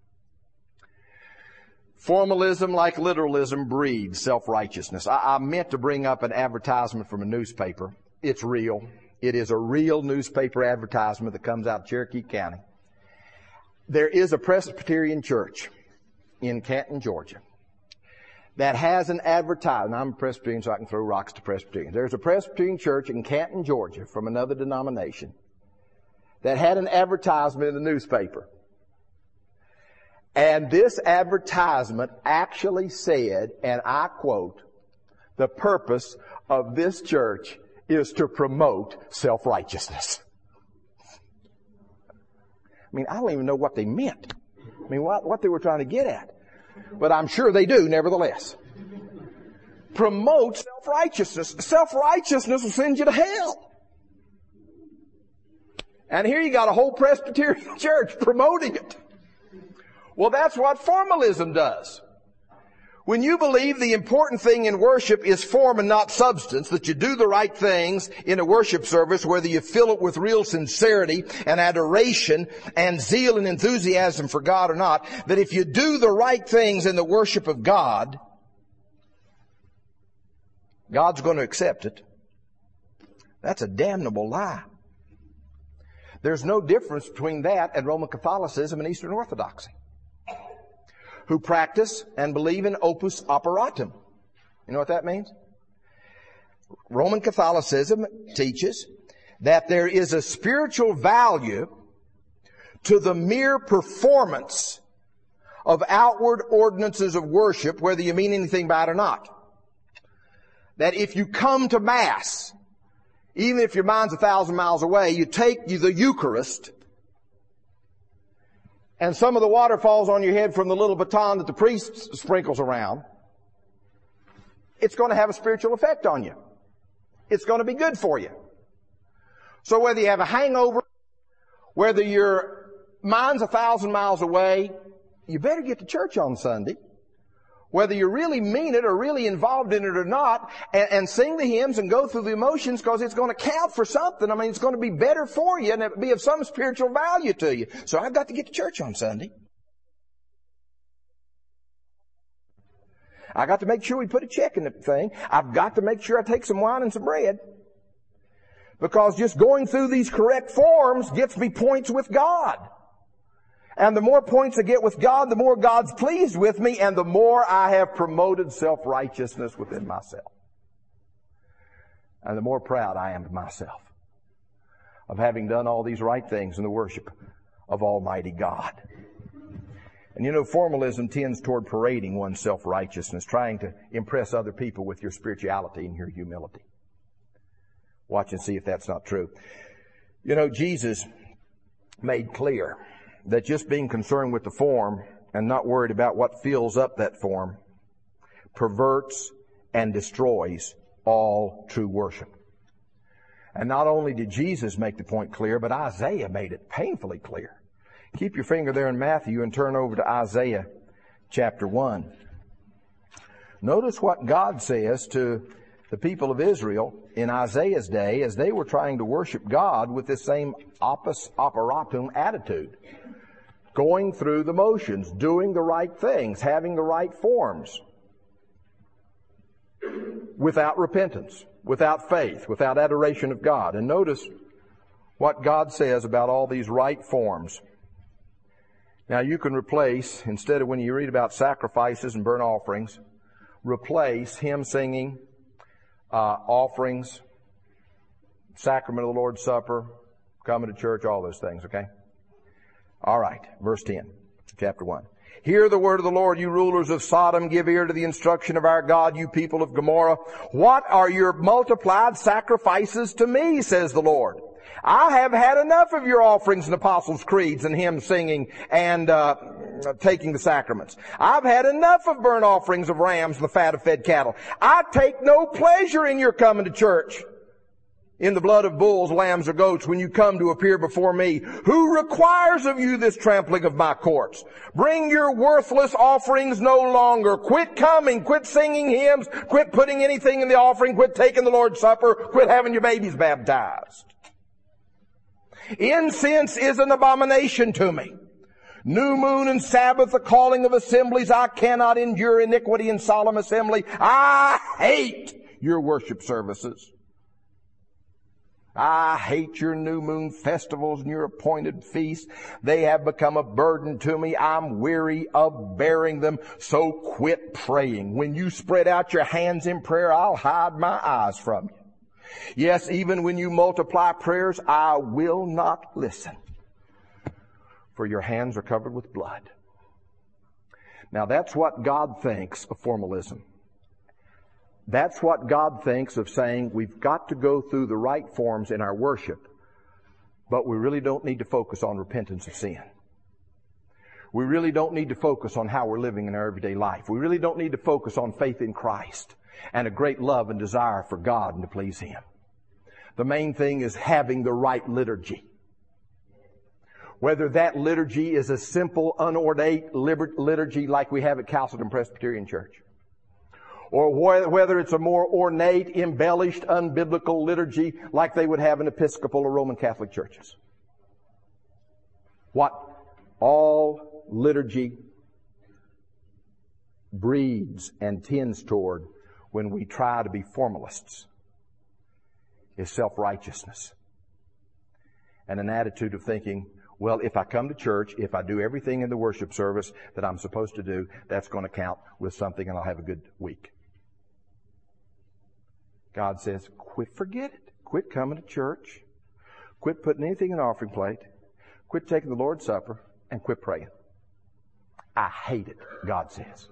Formalism, like literalism, breeds self-righteousness. I meant to bring up an advertisement from a newspaper. It's real. It is a real newspaper advertisement that comes out of Cherokee County. There is a Presbyterian church in Canton, Georgia, that has an advertisement. I'm a Presbyterian, so I can throw rocks to Presbyterians. There's a Presbyterian church in Canton, Georgia, from another denomination, that had an advertisement in the newspaper. And this advertisement actually said, and I quote, the purpose of this church is to promote self-righteousness. I mean, I don't even know what they meant. I mean, what they were trying to get at. But I'm sure they do, nevertheless. Promote self-righteousness. Self-righteousness will send you to hell. And here you got a whole Presbyterian church promoting it. Well, that's what formalism does. When you believe the important thing in worship is form and not substance, that you do the right things in a worship service, whether you fill it with real sincerity and adoration and zeal and enthusiasm for God or not, that if you do the right things in the worship of God, God's going to accept it. That's a damnable lie. There's no difference between that and Roman Catholicism and Eastern Orthodoxy, who practice and believe in opus operatum. You know what that means? Roman Catholicism teaches that there is a spiritual value to the mere performance of outward ordinances of worship, whether you mean anything by it or not. That if you come to Mass, even if your mind's 1,000 miles away, you take the Eucharist, and some of the water falls on your head from the little baton that the priest sprinkles around, it's going to have a spiritual effect on you. It's going to be good for you. So whether you have a hangover, whether your mind's 1,000 miles away, you better get to church on Sunday. whether you really mean it or really involved in it or not, and sing the hymns and go through the emotions, because it's going to count for something. I mean, it's going to be better for you and it'll be of some spiritual value to you. So I've got to get to church on Sunday. I got to make sure we put a check in the thing. I've got to make sure I take some wine and some bread. Because just going through these correct forms gets me points with God. And the more points I get with God, the more God's pleased with me, and the more I have promoted self-righteousness within myself. And the more proud I am of myself, of having done all these right things in the worship of Almighty God. And you know, formalism tends toward parading one's self-righteousness, trying to impress other people with your spirituality and your humility. Watch and see if that's not true. You know, Jesus made clear that just being concerned with the form and not worried about what fills up that form perverts and destroys all true worship. And not only did Jesus make the point clear, but Isaiah made it painfully clear. Keep your finger there in Matthew and turn over to Isaiah chapter 1. Notice what God says to the people of Israel in Isaiah's day as they were trying to worship God with this same opus operatum attitude. Going through the motions, doing the right things, having the right forms. Without repentance, without faith, without adoration of God. And notice what God says about all these right forms. Now you can replace, instead of when you read about sacrifices and burnt offerings, replace hymn singing, offerings, sacrament of the Lord's Supper, coming to church, all those things, okay? All right, verse 10, chapter 1. Hear the word of the Lord, you rulers of Sodom. Give ear to the instruction of our God, you people of Gomorrah. What are your multiplied sacrifices to me, says the Lord? I have had enough of your offerings and apostles' creeds and hymn singing and taking the sacraments. I've had enough of burnt offerings of rams and the fat of fed cattle. I take no pleasure in your coming to church, in the blood of bulls, lambs, or goats, when you come to appear before me. Who requires of you this trampling of my courts? Bring your worthless offerings no longer. Quit coming. Quit singing hymns. Quit putting anything in the offering. Quit taking the Lord's Supper. Quit having your babies baptized. Incense is an abomination to me. New moon and Sabbath, the calling of assemblies. I cannot endure iniquity in solemn assembly. I hate your worship services. I hate your new moon festivals and your appointed feasts. They have become a burden to me. I'm weary of bearing them. So quit praying. When you spread out your hands in prayer, I'll hide my eyes from you. Yes, even when you multiply prayers, I will not listen, for your hands are covered with blood. Now that's what God thinks of formalism. That's what God thinks of saying we've got to go through the right forms in our worship, but we really don't need to focus on repentance of sin. We really don't need to focus on how we're living in our everyday life. We really don't need to focus on faith in Christ and a great love and desire for God and to please Him. The main thing is having the right liturgy. Whether that liturgy is a simple, unornate liturgy like we have at Castleton Presbyterian Church, or whether it's a more ornate, embellished, unbiblical liturgy like they would have in Episcopal or Roman Catholic churches. What all liturgy breeds and tends toward when we try to be formalists is self-righteousness and an attitude of thinking, well, if I come to church, if I do everything in the worship service that I'm supposed to do, that's going to count with something and I'll have a good week. God says, forget it. Quit coming to church. Quit putting anything in the offering plate. Quit taking the Lord's Supper and quit praying. I hate it, God says.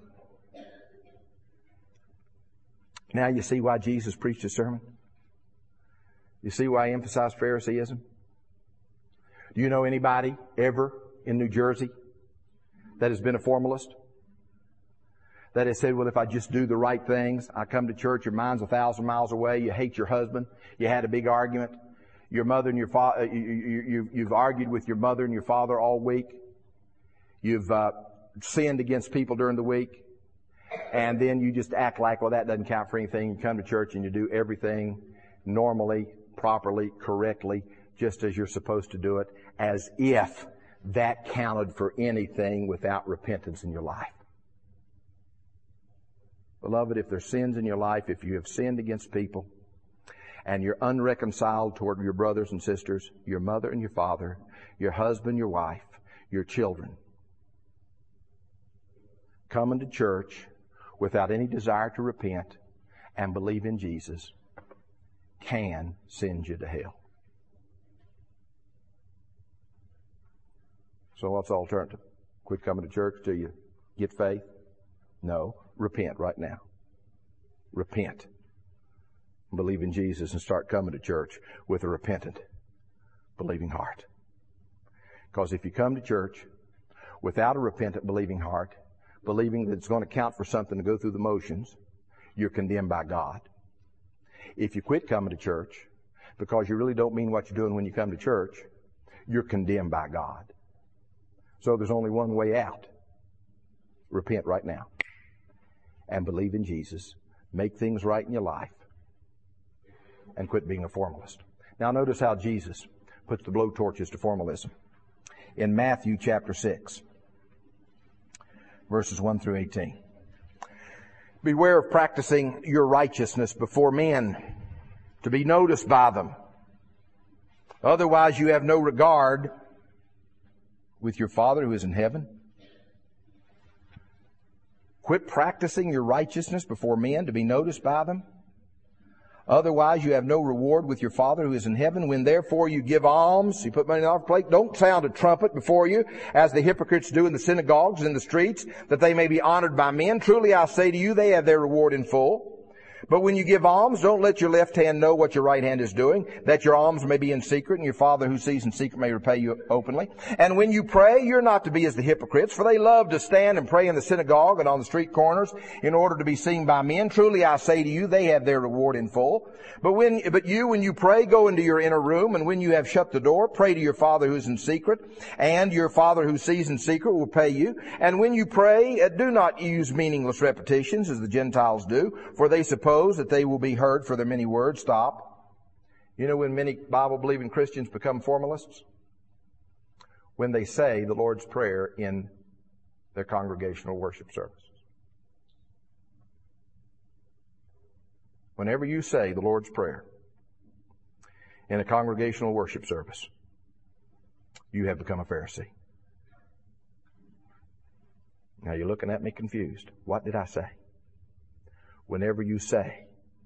Now you see why Jesus preached his sermon? You see why he emphasized Phariseeism? Do you know anybody ever in New Jersey that has been a formalist? That has said, well, if I just do the right things, I come to church, your mind's 1,000 miles away, you hate your husband, you had a big argument, your mother and your father, you've argued with your mother and your father all week, you've sinned against people during the week, And then you just act like, well, that doesn't count for anything. You come to church and you do everything normally, properly, correctly, just as you're supposed to do it, as if that counted for anything without repentance in your life. Beloved, if there's sins in your life, if you have sinned against people, and you're unreconciled toward your brothers and sisters, your mother and your father, your husband, your wife, your children, coming to church without any desire to repent and believe in Jesus can send you to hell. So what's the alternative? Quit coming to church till you get faith? No. Repent right now. Repent. Believe in Jesus and start coming to church with a repentant, believing heart. Because if you come to church without a repentant, believing heart, believing that it's going to count for something to go through the motions, you're condemned by God. If you quit coming to church because you really don't mean what you're doing when you come to church, you're condemned by God. So there's only one way out. Repent right now and believe in Jesus. Make things right in your life and quit being a formalist. Now notice how Jesus puts the blowtorches to formalism. In Matthew chapter 6, verses 1 through 18. Beware of practicing your righteousness before men to be noticed by them. Otherwise you have no regard with your Father who is in heaven. Quit practicing your righteousness before men to be noticed by them. Otherwise you have no reward with your Father who is in heaven. When therefore you give alms, you put money in the offering plate, don't sound a trumpet before you, as the hypocrites do in the synagogues and in the streets, that they may be honored by men. Truly I say to you, they have their reward in full. But when you give alms, don't let your left hand know what your right hand is doing, that your alms may be in secret, and your Father who sees in secret may repay you openly. And when you pray, you're not to be as the hypocrites, for they love to stand and pray in the synagogue and on the street corners in order to be seen by men. Truly I say to you, they have their reward in full. But you, when you pray, go into your inner room, and when you have shut the door, pray to your Father who is in secret, and your Father who sees in secret will pay you. And when you pray, do not use meaningless repetitions as the Gentiles do, for they suppose that they will be heard for their many words. Stop. You know when many Bible-believing Christians become formalists? When they say the Lord's Prayer in their congregational worship services. Whenever you say the Lord's Prayer in a congregational worship service, you have become a Pharisee. Now you're looking at me confused. What did I say? Whenever you say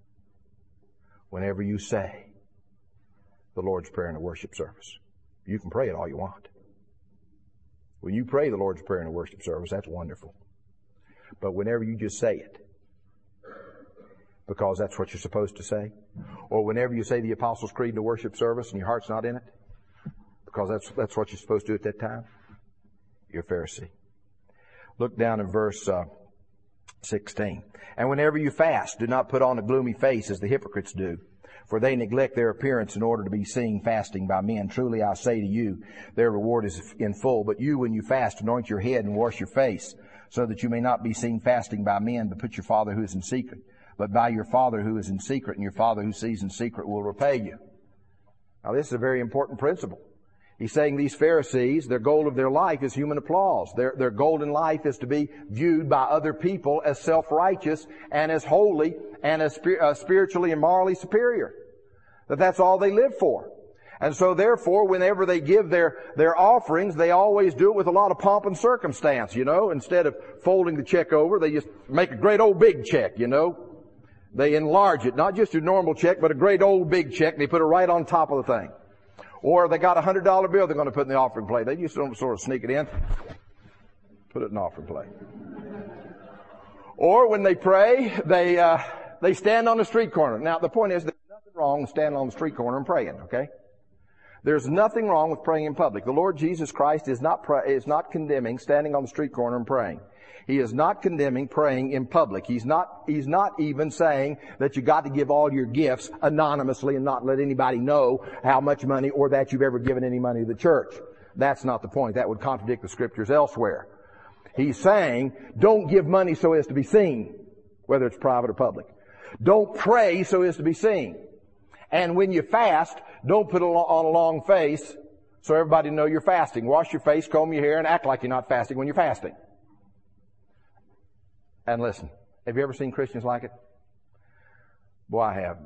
the Lord's Prayer in a worship service, you can pray it all you want. When you pray the Lord's Prayer in a worship service, that's wonderful. But whenever you just say it, because that's what you're supposed to say, or whenever you say the Apostles' Creed in a worship service and your heart's not in it, because that's what you're supposed to do at that time, you're a Pharisee. Look down in verse 16. And whenever you fast, do not put on a gloomy face as the hypocrites do, for they neglect their appearance in order to be seen fasting by men. Truly I say to you, their reward is in full. But you, when you fast, anoint your head and wash your face, so that you may not be seen fasting by men, but put your Father who is in secret. But by your Father who is in secret, and your Father who sees in secret will repay you. Now this is a very important principle. He's saying these Pharisees, their goal of their life is human applause. Their goal in life is to be viewed by other people as self-righteous and as holy and as spiritually and morally superior. That's all they live for. And so therefore, whenever they give their offerings, they always do it with a lot of pomp and circumstance, you know. Instead of folding the check over, they just make a great old big check, you know. They enlarge it, not just a normal check, but a great old big check, and they put it right on top of the thing. Or they got a $100 bill they're going to put in the offering plate. They just don't sort of sneak it in. Put it in the offering plate. Or when they pray, they stand on the street corner. Now the point is there's nothing wrong with standing on the street corner and praying, okay? There's nothing wrong with praying in public. The Lord Jesus Christ is not condemning standing on the street corner and praying. He is not condemning praying in public. He's not even saying that you got to give all your gifts anonymously and not let anybody know how much money or that you've ever given any money to the church. That's not the point. That would contradict the scriptures elsewhere. He's saying, don't give money so as to be seen, whether it's private or public. Don't pray so as to be seen. And when you fast, don't put on a long face so everybody know you're fasting. Wash your face, comb your hair, and act like you're not fasting when you're fasting. And listen, have you ever seen Christians like it? Boy, I have.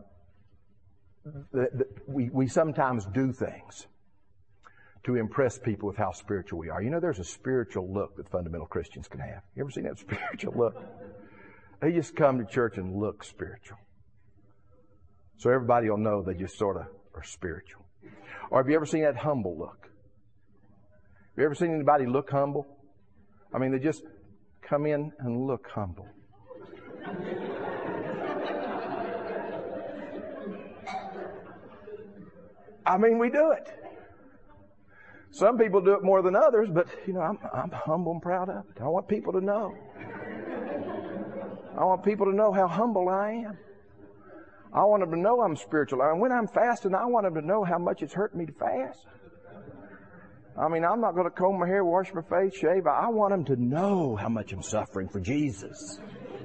We sometimes do things to impress people with how spiritual we are. You know, there's a spiritual look that fundamental Christians can have. You ever seen that spiritual look? They just come to church and look spiritual. So everybody will know they just sort of are spiritual. Or have you ever seen that humble look? Have you ever seen anybody look humble? I mean, they just come in and look humble. I mean, we do it. Some people do it more than others, but, you know, I'm humble and proud of it. I want people to know. I want people to know how humble I am. I want them to know I'm spiritual. And when I'm fasting, I want them to know how much it's hurt me to fast. I mean, I'm not going to comb my hair, wash my face, shave. I want them to know how much I'm suffering for Jesus.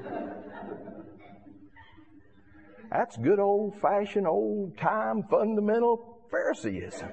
That's good old-fashioned, old-time, fundamental Phariseeism.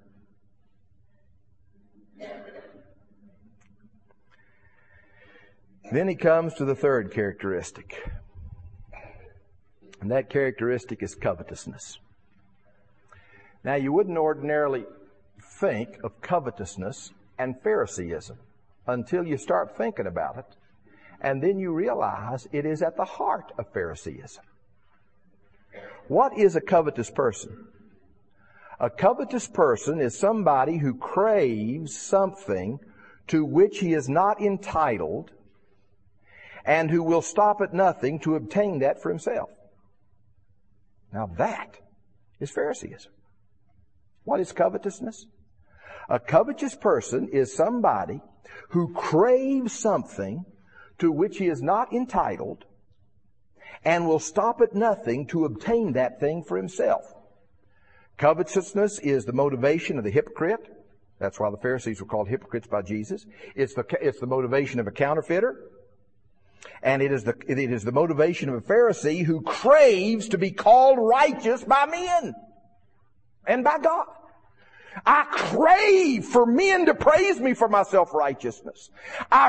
Then he comes to the third characteristic. And that characteristic is covetousness. Now, you wouldn't ordinarily think of covetousness and Phariseeism until you start thinking about it. And then you realize it is at the heart of Phariseeism. What is a covetous person? A covetous person is somebody who craves something to which he is not entitled and who will stop at nothing to obtain that for himself. Now that is Phariseeism. What is covetousness? A covetous person is somebody who craves something to which he is not entitled and will stop at nothing to obtain that thing for himself. Covetousness is the motivation of the hypocrite. That's why the Pharisees were called hypocrites by Jesus. It's the motivation of a counterfeiter. And it is the motivation of a Pharisee who craves to be called righteous by men and by God. I crave for men to praise me for my self-righteousness. I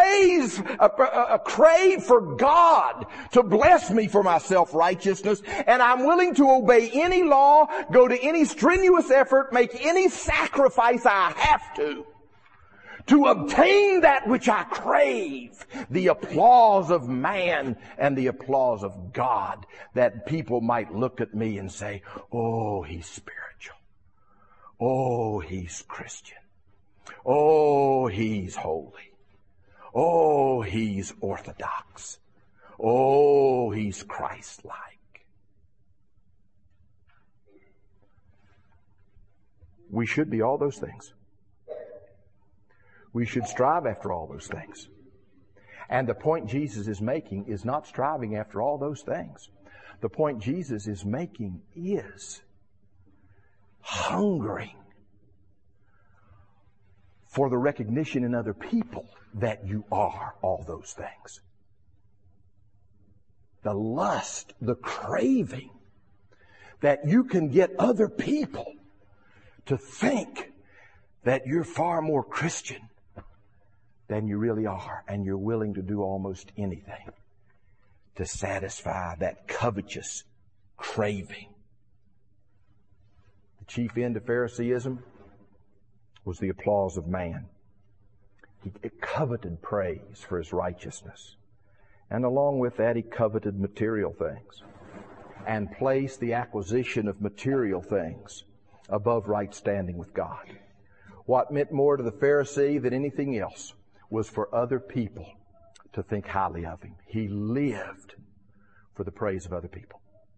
crave for God to bless me for my self-righteousness. And I'm willing to obey any law, go to any strenuous effort, make any sacrifice I have to obtain that which I crave, the applause of man and the applause of God, that people might look at me and say, oh, he's spiritual. Oh, he's Christian. Oh, he's holy. Oh, he's orthodox. Oh, he's Christ-like. We should be all those things. We should strive after all those things. And the point Jesus is making is not striving after all those things. The point Jesus is making is hungering for the recognition in other people that you are all those things. The lust, the craving that you can get other people to think that you're far more Christian than you really are, and you're willing to do almost anything to satisfy that covetous craving. The chief end of Phariseeism was the applause of man. He coveted praise for his righteousness. And along with that, he coveted material things and placed the acquisition of material things above right standing with God. What meant more to the Pharisee than anything else was for other people to think highly of him. He lived for the praise of other people.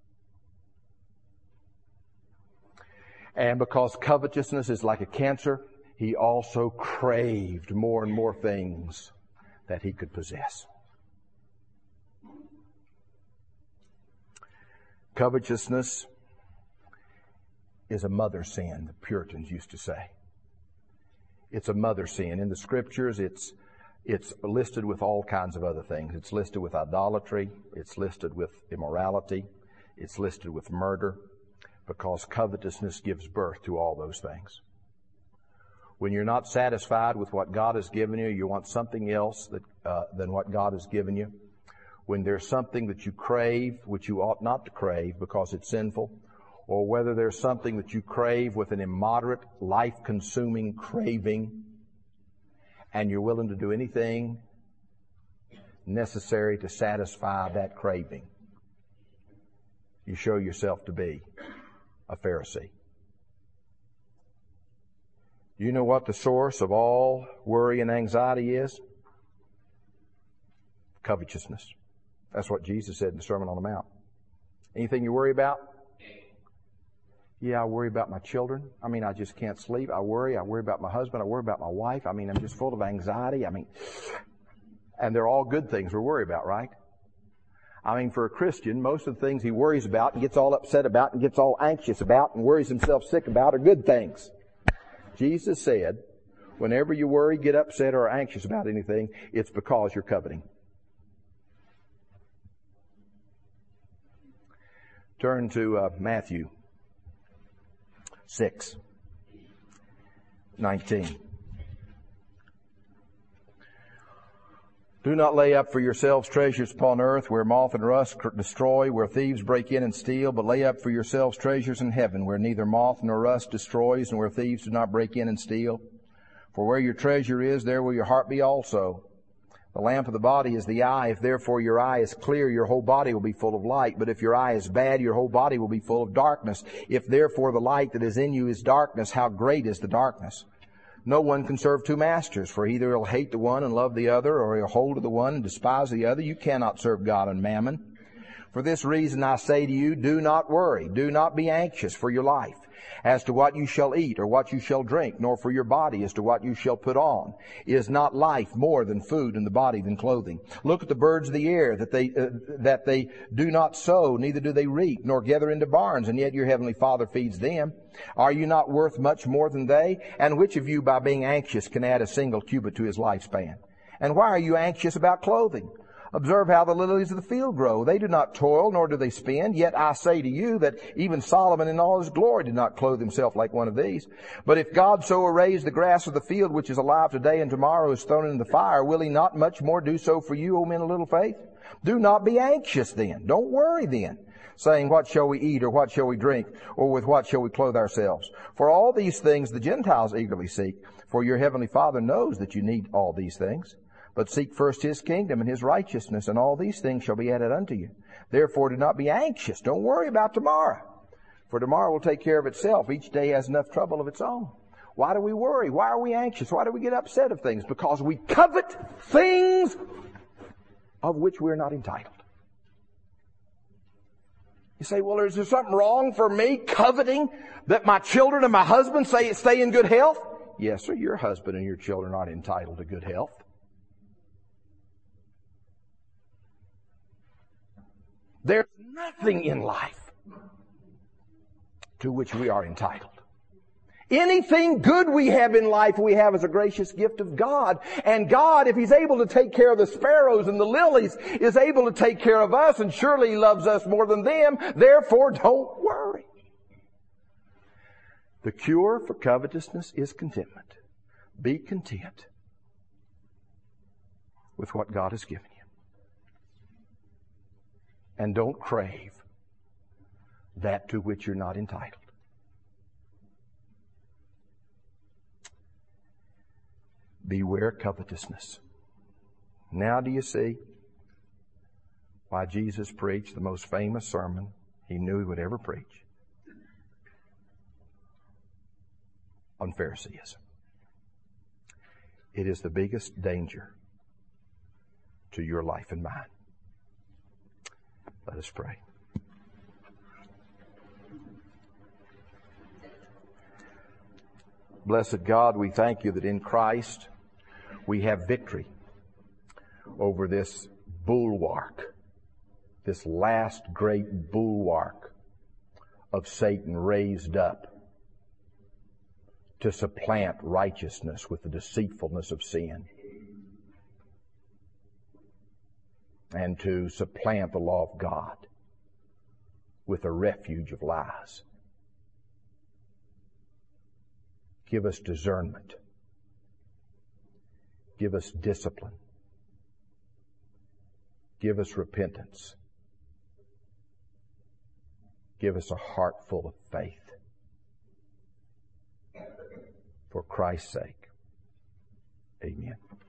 And because covetousness is like a cancer, he also craved more and more things that he could possess. Covetousness is a mother sin, the Puritans used to say. It's a mother sin. In the Scriptures, it's It's listed with all kinds of other things. It's listed with idolatry. It's listed with immorality. It's listed with murder, because covetousness gives birth to all those things. When you're not satisfied with what God has given you, you want something else than what God has given you. When there's something that you crave, which you ought not to crave because it's sinful, or whether there's something that you crave with an immoderate, life-consuming craving, and you're willing to do anything necessary to satisfy that craving, you show yourself to be a Pharisee. You know what the source of all worry and anxiety is? Covetousness. That's what Jesus said in the Sermon on the Mount. Anything you worry about? Yeah, I worry about my children. I just can't sleep. I worry about my husband. I worry about my wife. I'm just full of anxiety. And they're all good things we worry about, right? For a Christian, most of the things he worries about and gets all upset about and gets all anxious about and worries himself sick about are good things. Jesus said, whenever you worry, get upset, or are anxious about anything, it's because you're coveting. Turn to Matthew 6:19. Do not lay up for yourselves treasures upon earth, where moth and rust destroy, where thieves break in and steal, but lay up for yourselves treasures in heaven, where neither moth nor rust destroys, and where thieves do not break in and steal. For where your treasure is, there will your heart be also. The lamp of the body is the eye. If therefore your eye is clear, your whole body will be full of light. But if your eye is bad, your whole body will be full of darkness. If therefore the light that is in you is darkness, how great is the darkness? No one can serve two masters, for either he'll hate the one and love the other, or he'll hold to the one and despise the other. You cannot serve God and mammon. For this reason I say to you, do not worry, do not be anxious for your life, as to what you shall eat or what you shall drink, nor for your body as to what you shall put on. Is not life more than food, and the body than clothing? Look at the birds of the air, that they do not sow, neither do they reap, nor gather into barns, and yet your heavenly Father feeds them. Are you not worth much more than they? And which of you, by being anxious, can add a single cubit to his lifespan? And why are you anxious about clothing? Observe how the lilies of the field grow. They do not toil, nor do they spin. Yet I say to you that even Solomon in all his glory did not clothe himself like one of these. But if God so arrays the grass of the field, which is alive today and tomorrow is thrown into the fire, will he not much more do so for you, O men of little faith? Do not be anxious then. Don't worry then, saying, what shall we eat, or what shall we drink, or with what shall we clothe ourselves? For all these things the Gentiles eagerly seek, for your heavenly Father knows that you need all these things. But seek first his kingdom and his righteousness, and all these things shall be added unto you. Therefore do not be anxious. Don't worry about tomorrow, for tomorrow will take care of itself. Each day has enough trouble of its own. Why do we worry? Why are we anxious? Why do we get upset of things? Because we covet things of which we're not entitled. You say, well, is there something wrong for me coveting that my children and my husband stay in good health? Yes, sir, your husband and your children aren't entitled to good health. There's nothing in life to which we are entitled. Anything good we have in life, we have as a gracious gift of God. And God, if he's able to take care of the sparrows and the lilies, is able to take care of us, and surely he loves us more than them. Therefore, don't worry. The cure for covetousness is contentment. Be content with what God has given you. And don't crave that to which you're not entitled. Beware covetousness. Now do you see why Jesus preached the most famous sermon he knew he would ever preach on Phariseeism? It is the biggest danger to your life and mine. Let us pray. Blessed God, we thank you that in Christ we have victory over this bulwark, this last great bulwark of Satan raised up to supplant righteousness with the deceitfulness of sin. and to supplant the law of God with a refuge of lies. Give us discernment. Give us discipline. Give us repentance. Give us a heart full of faith. For Christ's sake. Amen.